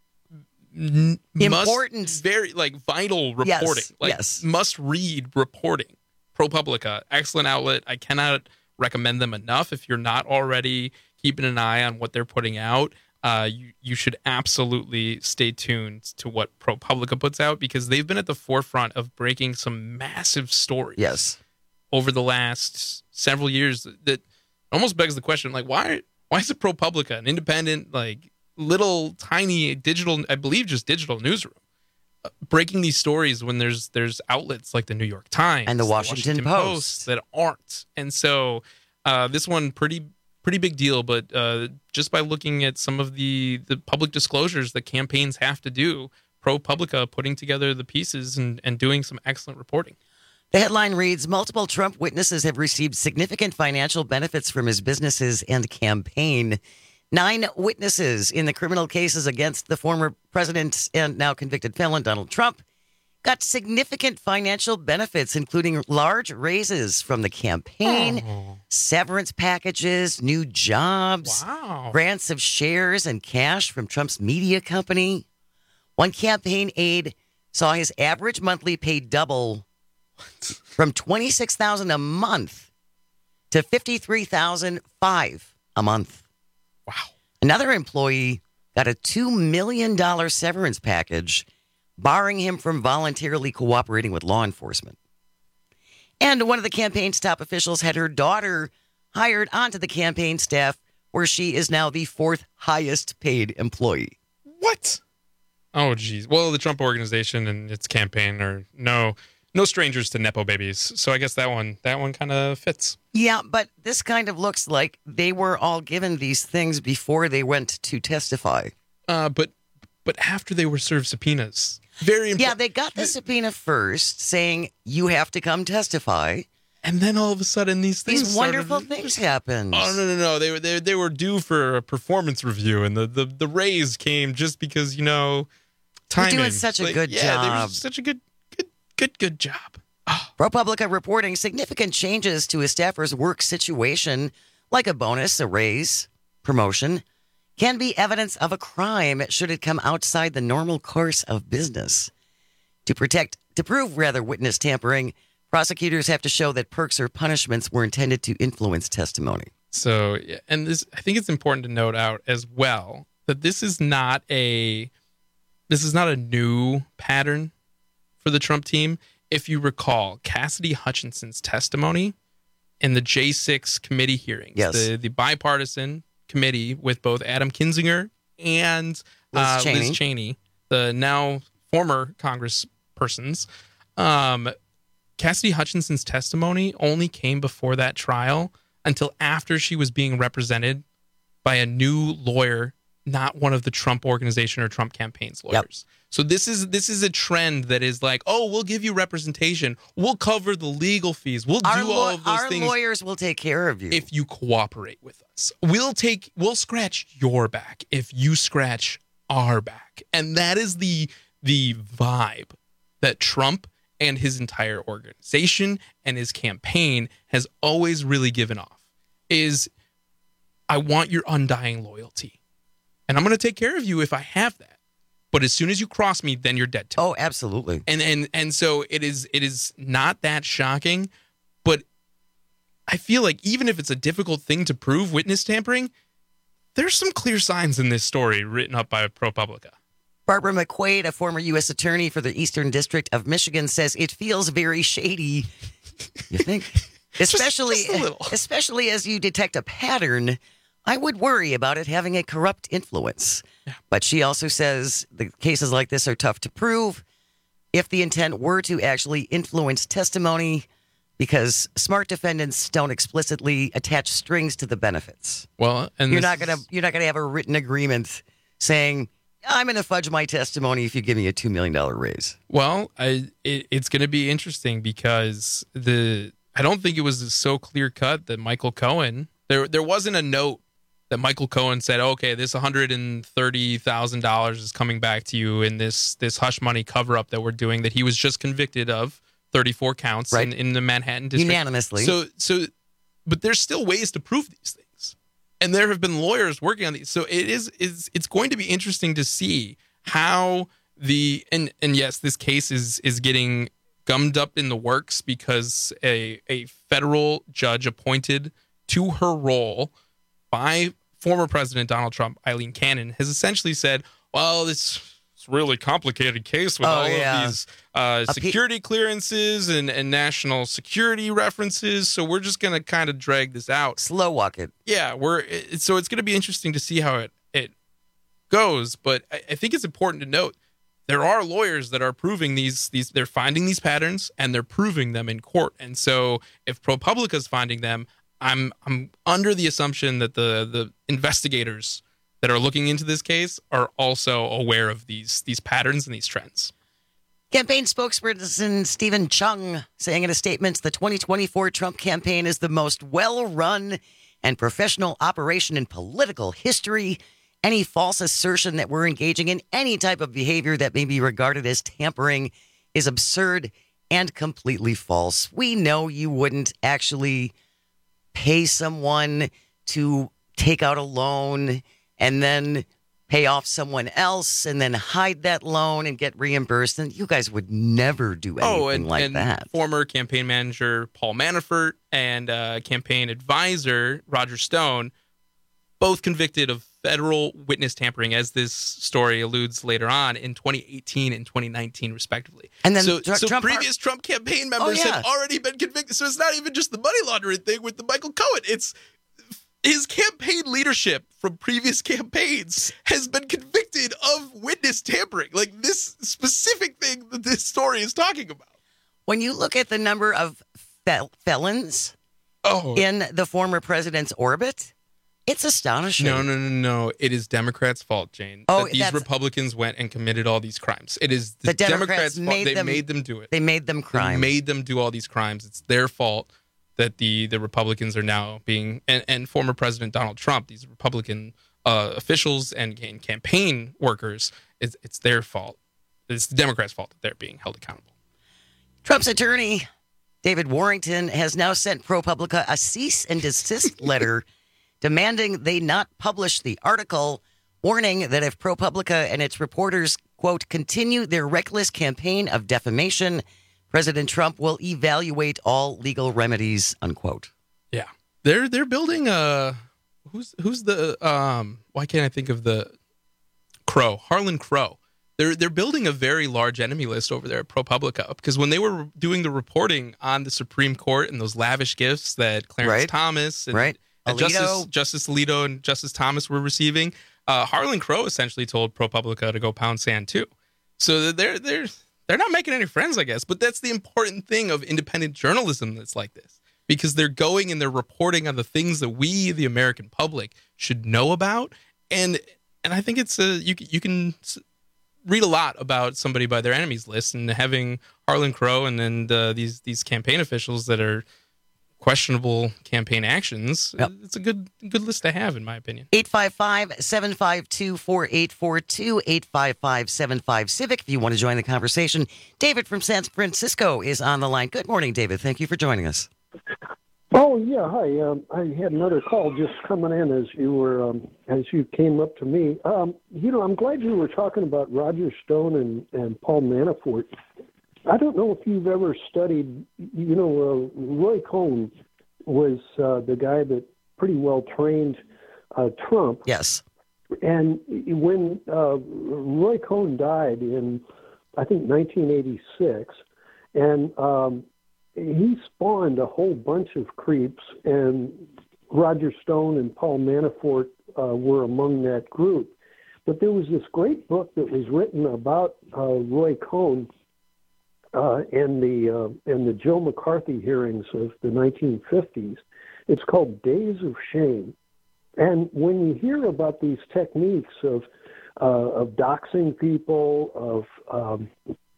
n- Important. must, very like vital Yes, reporting, like yes. must read reporting. ProPublica, excellent outlet. I cannot recommend them enough. If you're not already keeping an eye on what they're putting out, uh, you you should absolutely stay tuned to what ProPublica puts out, because they've been at the forefront of breaking some massive stories. Yes. Over the last several years, that, that almost begs the question, like, why why is it ProPublica, an independent, like, little tiny digital, I believe just digital newsroom, uh, breaking these stories when there's there's outlets like the New York Times And the Washington Post. that aren't. And so uh, this one, pretty pretty big deal, but uh, just by looking at some of the, the public disclosures that campaigns have to do, ProPublica putting together the pieces and, and doing some excellent reporting. The headline reads, multiple Trump witnesses have received significant financial benefits from his businesses and campaign. Nine witnesses in the criminal cases against the former president and now convicted felon Donald Trump got significant financial benefits, including large raises from the campaign, Oh. severance packages, new jobs, Wow. grants of shares and cash from Trump's media company. One campaign aide saw his average monthly pay double from twenty-six thousand dollars a month to fifty-three thousand five dollars a month. Wow. Another employee got a two million dollars severance package, barring him from voluntarily cooperating with law enforcement. And one of the campaign's top officials had her daughter hired onto the campaign staff, where she is now the fourth highest paid employee. What? Oh, geez. Well, the Trump organization and its campaign are no no strangers to Nepo babies. So I guess that one that one kind of fits. Yeah, but this kind of looks like they were all given these things before they went to testify. Uh, but but after they were served subpoenas. Very important. Yeah, they got the subpoena first, saying you have to come testify. And then all of a sudden, these things These started- wonderful things happened. Oh no no no! They were they, they were due for a performance review, and the, the, the raise came just because you know timing. You're doing such a Like, good yeah, they were job. such a good good good good job. ProPublica reporting significant changes to a staffer's work situation, like a bonus, a raise, promotion, can be evidence of a crime should it come outside the normal course of business. To protect, to prove rather witness tampering, prosecutors have to show that perks or punishments were intended to influence testimony. So, and this, I think it's important to note out as well that this is not a, this is not a new pattern for the Trump team. If you recall, Cassidy Hutchinson's testimony in the J six committee hearings, yes. the, the bipartisan committee with both Adam Kinzinger and Liz, uh, Cheney. Liz Cheney, the now former congresspersons, um, Cassidy Hutchinson's testimony only came before that trial until after she was being represented by a new lawyer, not one of the Trump organization or Trump campaign's lawyers. Yep. So this is this is a trend that is like, oh, we'll give you representation. We'll cover the legal fees. We'll our do lo- all of those our things. Our lawyers will take care of you. If you cooperate with us. We'll take we'll scratch your back if you scratch our back. And that is the the vibe that Trump and his entire organization and his campaign has always really given off. Is I want your undying loyalty. And I'm going to take care of you if I have that. But as soon as you cross me, then you're dead to me. Oh, absolutely. And and and so it is it is not that shocking, but I feel like even if it's a difficult thing to prove, witness tampering, there's some clear signs in this story written up by ProPublica. Barbara McQuaid, a former U S attorney for the Eastern District of Michigan, says it feels very shady. You think? Especially, just, just especially as you detect a pattern, I would worry about it having a corrupt influence. Yeah. But she also says the cases like this are tough to prove if the intent were to actually influence testimony, because smart defendants don't explicitly attach strings to the benefits. Well, and you're not gonna you're not gonna have a written agreement saying, I'm going to fudge my testimony if you give me a two million dollars raise. Well, I, it, it's going to be interesting because the I don't think it was so clear cut that Michael Cohen, there there wasn't a note that Michael Cohen said, okay, this one hundred thirty thousand dollars is coming back to you in this this hush money cover up that we're doing that he was just convicted of thirty-four counts right. in, in the Manhattan district. Unanimously. So, so, but there's still ways to prove these things. And there have been lawyers working on these. So it is, is it's going to be interesting to see how the, and, and yes, this case is, is getting gummed up in the works because a, a federal judge appointed to her role by former President Donald Trump, Eileen Cannon, has essentially said, well, it's, it's a really complicated case with oh, all yeah. of these uh, security clearances and, and national security references. So we're just going to kind of drag this out. Slow walk it. Yeah, we're it, so it's going to be interesting to see how it, it goes. But I, I think it's important to note there are lawyers that are proving these these they're finding these patterns and they're proving them in court. And so if ProPublica is finding them, I'm I'm under the assumption that the the investigators that are looking into this case are also aware of these these patterns and these trends. Campaign spokesperson Stephen Chung saying in a statement, the twenty twenty-four Trump campaign is the most well-run and professional operation in political history. Any false assertion that we're engaging in any type of behavior that may be regarded as tampering is absurd and completely false. We know you wouldn't actually pay someone to take out a loan and then pay off someone else and then hide that loan and get reimbursed. And you guys would never do anything oh, and, like and that. Former campaign manager Paul Manafort and uh, campaign advisor Roger Stone, both convicted of federal witness tampering, as this story alludes later on, in twenty eighteen and twenty nineteen, respectively. And then so, Tr- so Trump previous Trump campaign members oh, yeah. have already been convicted. So it's not even just the money laundering thing with the Michael Cohen. It's his campaign leadership from previous campaigns has been convicted of witness tampering. Like this specific thing that this story is talking about. When you look at the number of fel- felons oh. in the former president's orbit, it's astonishing. No, no, no, no. It is Democrats' fault, Jane. Oh, that these that's- Republicans went and committed all these crimes. It is the, The Democrats Democrats' made fault. They them- made them do it. They made them crime. They made them do all these crimes. It's their fault that the, the Republicans are now being, and, and former President Donald Trump, these Republican uh, officials and, and campaign workers, it's, it's their fault. It's the Democrats' fault that they're being held accountable. Trump's attorney, David Warrington, has now sent ProPublica a cease and desist letter demanding they not publish the article, warning that if ProPublica and its reporters quote, continue their reckless campaign of defamation. President Trump will evaluate all legal remedies, unquote. Yeah. They're they're building a who's who's the um why can't I think of the Crow, Harlan Crow. They're they're building a very large enemy list over there at ProPublica, because when they were doing the reporting on the Supreme Court and those lavish gifts that Clarence Right. Thomas and, Right. and Alito. Justice Justice Alito and Justice Thomas were receiving, uh, Harlan Crow essentially told ProPublica to go pound sand too. So they're they're they're not making any friends, I guess. But that's the important thing of independent journalism that's like this, because they're going and they're reporting on the things that we, the American public, should know about, and and I think it's a you you can read a lot about somebody by their enemies list, and having Harlan Crow and then uh, these these campaign officials that are questionable campaign actions, Yep. it's a good good list to have, in my opinion. eight five five, seven five two, four eight four two, eight five five, seven five Civic if you want to join the conversation. David from San Francisco is on the line. Good morning, David. Thank you for joining us. Oh yeah, hi. Um, I had another call just coming in as you were um, as you came up to me. Um, you know, I'm glad you were talking about Roger Stone and, and Paul Manafort. I don't know if you've ever studied. You know, uh, Roy Cohn was uh, the guy that pretty well trained uh, Trump. Yes. And when uh, Roy Cohn died in, I think, nineteen eighty-six, and um, he spawned a whole bunch of creeps, and Roger Stone and Paul Manafort uh, were among that group. But there was this great book that was written about uh, Roy Cohn uh, and the uh, and the Joe McCarthy hearings of the nineteen fifties. It's called Days of Shame. And when you hear about these techniques of uh, of doxing people, of um,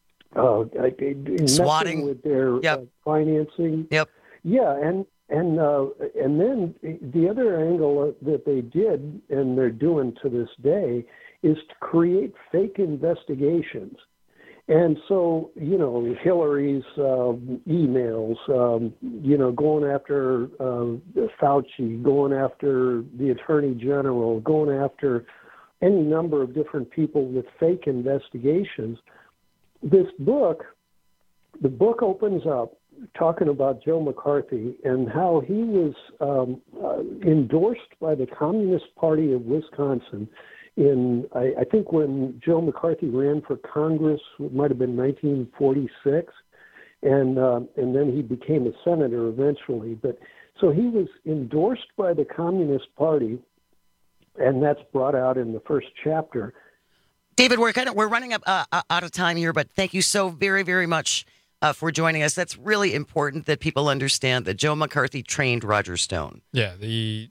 Uh, Swatting with their yep. uh, financing. Yep. Yeah, and and uh, and then the other angle that they did, and they're doing to this day, is to create fake investigations. And so, you know, Hillary's uh, emails, um, you know, going after uh, Fauci, going after the Attorney General, going after any number of different people with fake investigations. This book, the book opens up talking about Joe McCarthy and how he was um, uh, endorsed by the Communist Party of Wisconsin in, I, I think when Joe McCarthy ran for Congress, it might have been nineteen forty-six, and uh, and then he became a senator eventually. But so he was endorsed by the Communist Party, and that's brought out in the first chapter. David, we're kind of we're running up uh, out of time here, but thank you so very, very much uh, for joining us. That's really important that people understand that Joe McCarthy trained Roger Stone. Yeah, the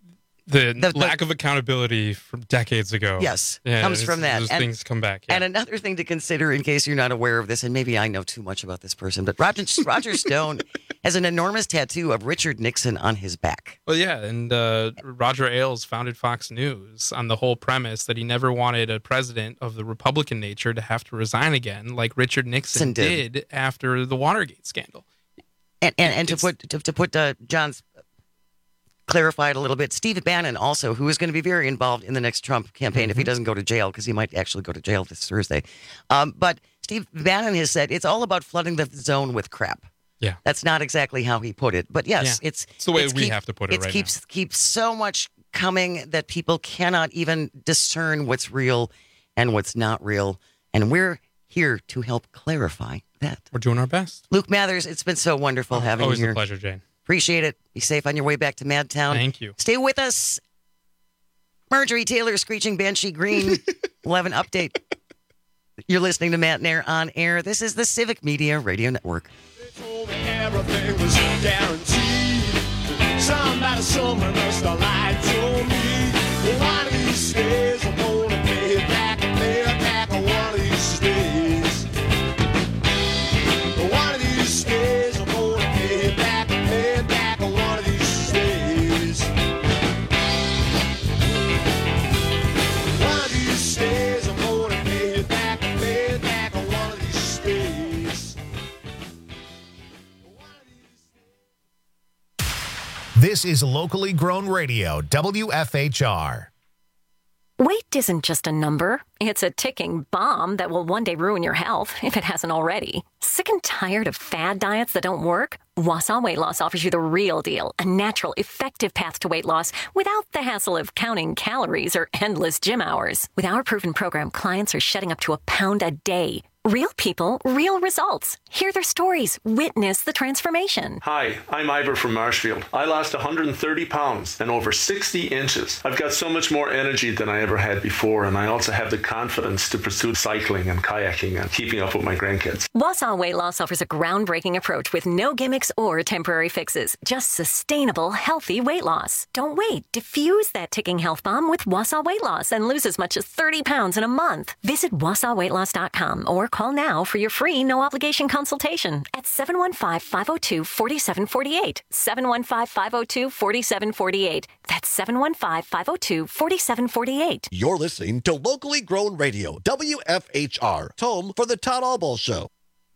the, The- the- lack of accountability from decades ago. Yes, yeah, comes it's- from that. Those And- things come back. Yeah. And another thing to consider, in case you're not aware of this, and maybe I know too much about this person, but Roger, Roger Stone has an enormous tattoo of Richard Nixon on his back. Well, yeah, and uh, Roger Ailes founded Fox News on the whole premise that he never wanted a president of the Republican nature to have to resign again, like Richard Nixon Nixon did. did after the Watergate scandal. And and, and to put to, to put uh, John's clarified a little bit, Steve Bannon also, who is going to be very involved in the next Trump campaign if he doesn't go to jail, because he might actually go to jail this Thursday. Um, but Steve Bannon has said it's all about flooding the zone with crap. Yeah. That's not exactly how he put it, but yes, Yeah. it's It's the way it's we have to put it right keeps keeps so much coming that people cannot even discern what's real and what's not real, and we're here to help clarify that. We're doing our best. Luke Mathers, it's been so wonderful having Always you here. a pleasure, Jane. Appreciate it. Be safe on your way back to Madtown. Thank you. Stay with us. Marjorie Taylor, Screeching Banshee Green. We'll have an update. You're listening to Matt Nair on air. This is the Civic Media Radio Network. Everything was guaranteed. Somebody, someone must have lied to me. One of these days, I'm gonna pay it back, pay it back. One of these days. One of these days, I'm gonna pay it back, pay it back. One of these days. One of these days, I'm gonna pay it back, pay it back. One of these days. This is locally grown radio, W F H R. Weight isn't just a number. It's a ticking bomb that will one day ruin your health, if it hasn't already. Sick and tired of fad diets that don't work? Wausau Weight Loss offers you the real deal, a natural, effective path to weight loss without the hassle of counting calories or endless gym hours. With our proven program, clients are shedding up to a pound a day. Real people, real results. Hear their stories. Witness the transformation. Hi, I'm Ivor from Marshfield. I lost one hundred thirty pounds and over sixty inches. I've got so much more energy than I ever had before, and I also have the confidence to pursue cycling and kayaking and keeping up with my grandkids. Wausau Weight Loss offers a groundbreaking approach with no gimmicks or temporary fixes. Just sustainable, healthy weight loss. Don't wait. Diffuse that ticking health bomb with Wausau Weight Loss and lose as much as thirty pounds in a month. Visit wausau weight loss dot com or call now for your free no-obligation consultation at seven one five, five oh two, four seven four eight. seven one five, five oh two, four seven four eight. That's seven one five, five oh two, four seven four eight. You're listening to Locally Grown Radio, W F H R, home for the Todd Albaugh Show.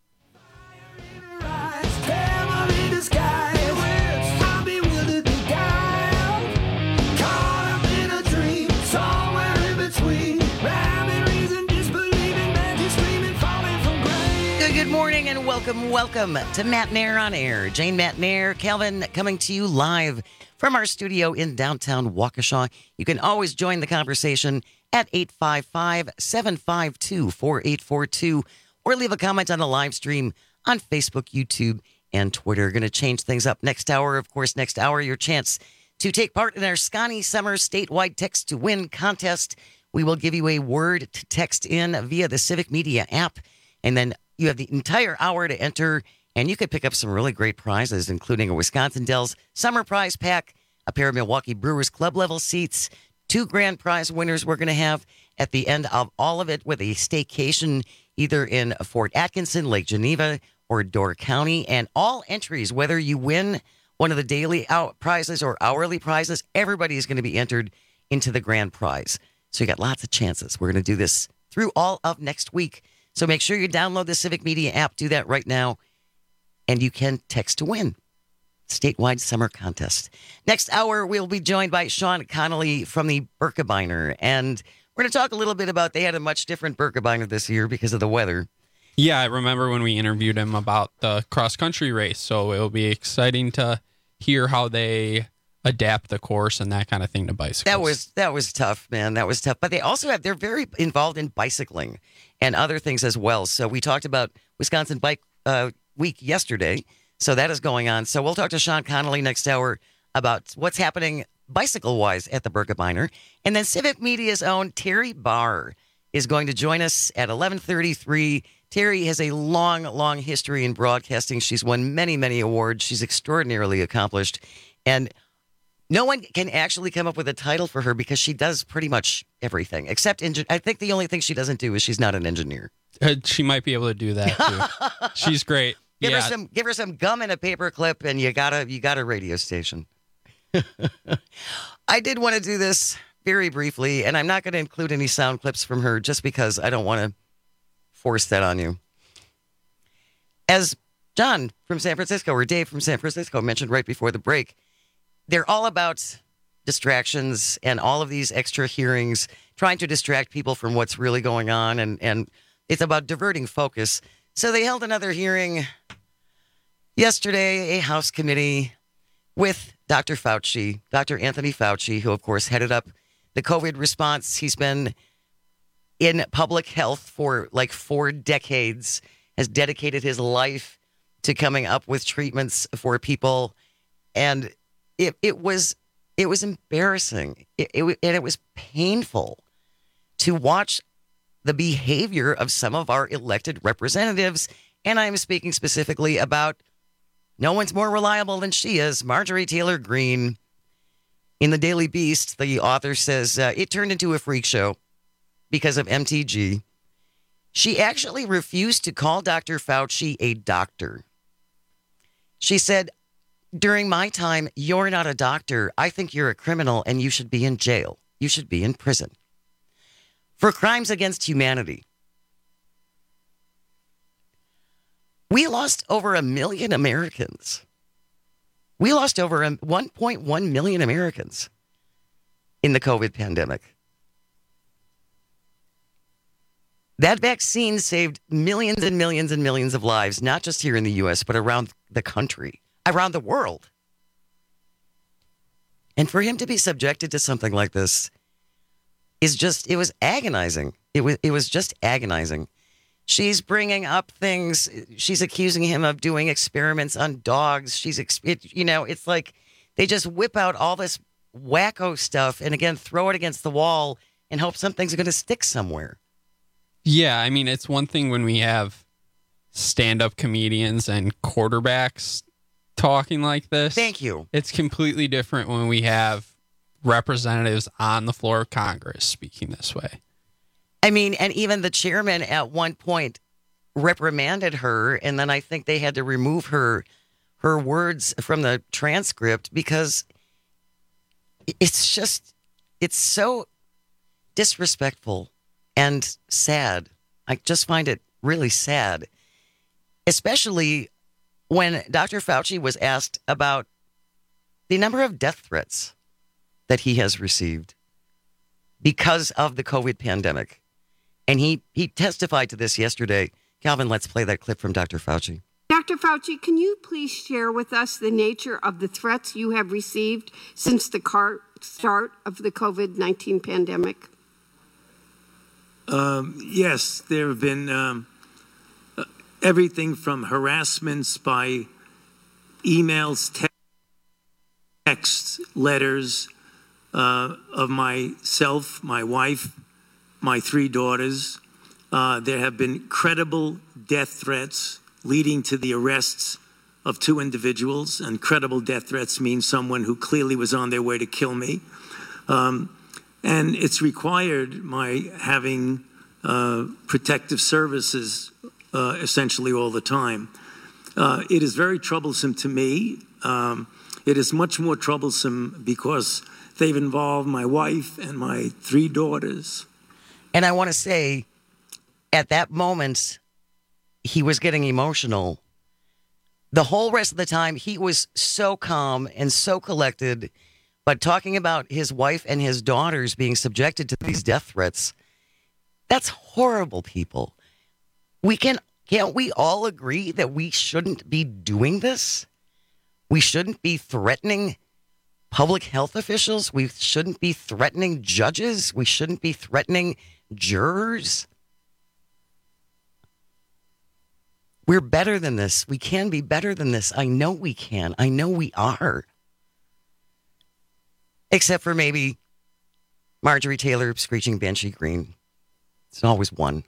Good morning and welcome, welcome to Matt Nair on Air. Jane Matt Nair, Calvin coming to you live from our studio in downtown Waukesha. You can always join the conversation at eight five five, seven five two, four eight four two or leave a comment on the live stream on Facebook, YouTube, and Twitter. Going to change things up next hour. Of course, next hour, your chance to take part in our Scotty Summer statewide text to win contest. We will give you a word to text in via the Civic Media app, and then you have the entire hour to enter, and you could pick up some really great prizes, including a Wisconsin Dells Summer Prize Pack, a pair of Milwaukee Brewers Club level seats, two grand prize winners we're going to have at the end of all of it with a staycation either in Fort Atkinson, Lake Geneva, or Door County. And all entries, whether you win one of the daily out prizes or hourly prizes, everybody is going to be entered into the grand prize. So you got lots of chances. We're going to do this through all of next week. So make sure you download the Civic Media app. Do that right now. And you can text to win. Statewide Summer Contest. Next hour, we'll be joined by Sean Connolly from the Birkebeiner. And we're going to talk a little bit about, they had a much different Birkebeiner this year because of the weather. Yeah, I remember when we interviewed him about the cross-country race. So it'll be exciting to hear how they adapt the course and that kind of thing to bicycles. That was that was tough, man. That was tough. But they also have, they're very involved in bicycling and other things as well. So we talked about Wisconsin Bike uh, Week yesterday. So that is going on. So we'll talk to Sean Connolly next hour about what's happening bicycle-wise at the Birkebeiner. And then Civic Media's own Terry Barr is going to join us at eleven thirty-three. Terry has a long, long history in broadcasting. She's won many, many awards. She's extraordinarily accomplished. And no one can actually come up with a title for her because she does pretty much everything except engine. I think the only thing she doesn't do is she's not an engineer. Uh, she might be able to do that too. She's great. Give yeah. her some, give her some gum and a paper clip, and you got a you got a radio station. I did want to do this very briefly, and I'm not going to include any sound clips from her just because I don't want to force that on you. As John from San Francisco or Dave from San Francisco mentioned right before the break, they're all about distractions and all of these extra hearings, trying to distract people from what's really going on. And, and it's about diverting focus. So they held another hearing yesterday, a House committee with Doctor Fauci, Doctor Anthony Fauci, who, of course, headed up the COVID response. He's been in public health for like four decades, has dedicated his life to coming up with treatments for people. And It it was it was embarrassing. It, it and it was painful to watch the behavior of some of our elected representatives. And I'm speaking specifically about no one's more reliable than she is, Marjorie Taylor Greene. In the Daily Beast, the author says uh, it turned into a freak show because of M T G. She actually refused to call Doctor Fauci a doctor. She said, during my time, you're not a doctor. I think you're a criminal and you should be in jail. You should be in prison for crimes against humanity. We lost over a million Americans. We lost over one point one million Americans in the COVID pandemic. That vaccine saved millions and millions and millions of lives, not just here in the U S, but around the country, around the world. And for him to be subjected to something like this is just, it was agonizing. It was, it was just agonizing. She's bringing up things. She's accusing him of doing experiments on dogs. She's, it, you know, it's like they just whip out all this wacko stuff and again, throw it against the wall and hope something's going to stick somewhere. Yeah, I mean, it's one thing when we have stand-up comedians and quarterbacks talking like this. Thank you. It's completely different when we have representatives on the floor of Congress speaking this way. I mean, and even the chairman at one point reprimanded her, and then I think they had to remove her her words from the transcript because it's just, it's so disrespectful and sad. I just find it really sad, especially when Doctor Fauci was asked about the number of death threats that he has received because of the COVID pandemic. And he, he testified to this yesterday. Calvin, let's play that clip from Doctor Fauci. Doctor Fauci, can you please share with us the nature of the threats you have received since the car- start of the COVID nineteen pandemic? Um, yes, there have been um, uh, everything from harassments by emails, te- texts, letters uh, of myself, my wife, my three daughters. Uh, there have been credible death threats leading to the arrests of two individuals, and credible death threats mean someone who clearly was on their way to kill me. Um, and it's required my having uh, protective services uh, essentially all the time. Uh, it is very troublesome to me. Um, it is much more troublesome because they've involved my wife and my three daughters. And I want to say, at that moment, he was getting emotional. The whole rest of the time, he was so calm and so collected. But talking about his wife and his daughters being subjected to these death threats, that's horrible, people. We can, can't we all agree that we shouldn't be doing this? We shouldn't be threatening public health officials. We shouldn't be threatening judges. We shouldn't be threatening jurors. We're better than this. We can be better than this. I know we can. I know we are. Except for maybe Marjorie Taylor screeching Banshee Green. It's always one.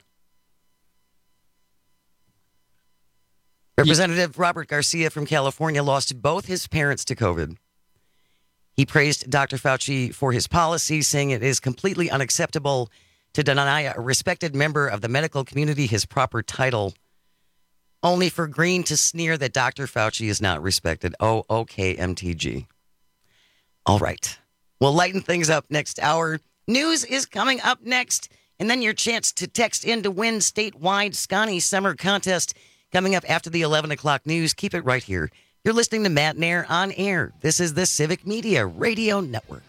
Representative Robert Garcia from California lost both his parents to COVID. He praised Doctor Fauci for his policy, saying it is completely unacceptable to deny a respected member of the medical community his proper title, only for Green to sneer that Doctor Fauci is not respected. Oh, okay, M T G. All right. We'll lighten things up next hour. News is coming up next, and then your chance to text in to win statewide Scotty Summer Contest coming up after the eleven o'clock news. Keep it right here. You're listening to Matt Nair on air. This is the Civic Media Radio Network.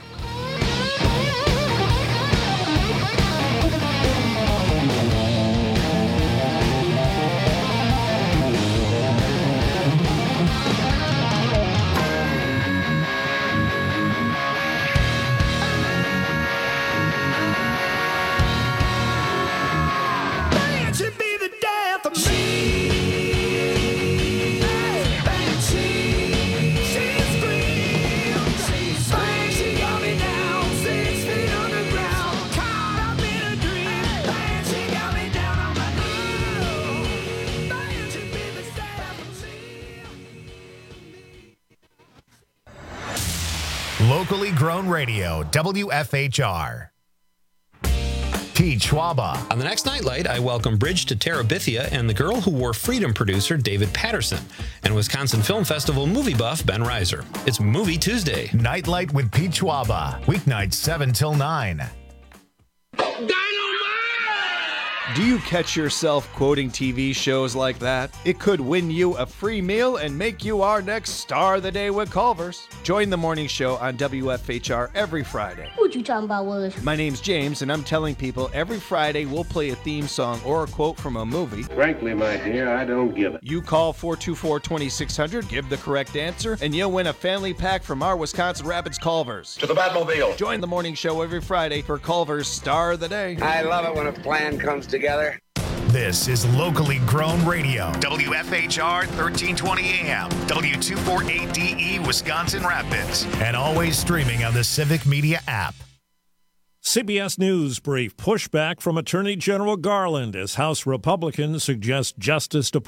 Locally grown radio, W F H R. Pete Schwaba. On the next Nightlight, I welcome Bridge to Terabithia and the Girl Who Wore Freedom producer David Patterson and Wisconsin Film Festival movie buff Ben Reiser. It's Movie Tuesday. Nightlight with Pete Schwaba. Weeknights seven till nine. Do you catch yourself quoting T V shows like that? It could win you a free meal and make you our next Star of the Day with Culver's. Join the morning show on W F H R every Friday. Well, what you talking about, Willis. My name's James, and I'm telling people every Friday we'll play a theme song or a quote from a movie. Frankly, my dear, I don't give it. You call four two four, two six zero zero, give the correct answer, and you'll win a family pack from our Wisconsin Rapids Culvers. To the Batmobile. Join the morning show every Friday for Culver's Star of the Day. I love it when a plan comes together. This is locally grown radio. W F H R thirteen twenty A M, W two forty-eight D E, Wisconsin Rapids, and always streaming on the Civic Media app. C B S News brief: pushback from Attorney General Garland as House Republicans suggest Justice Department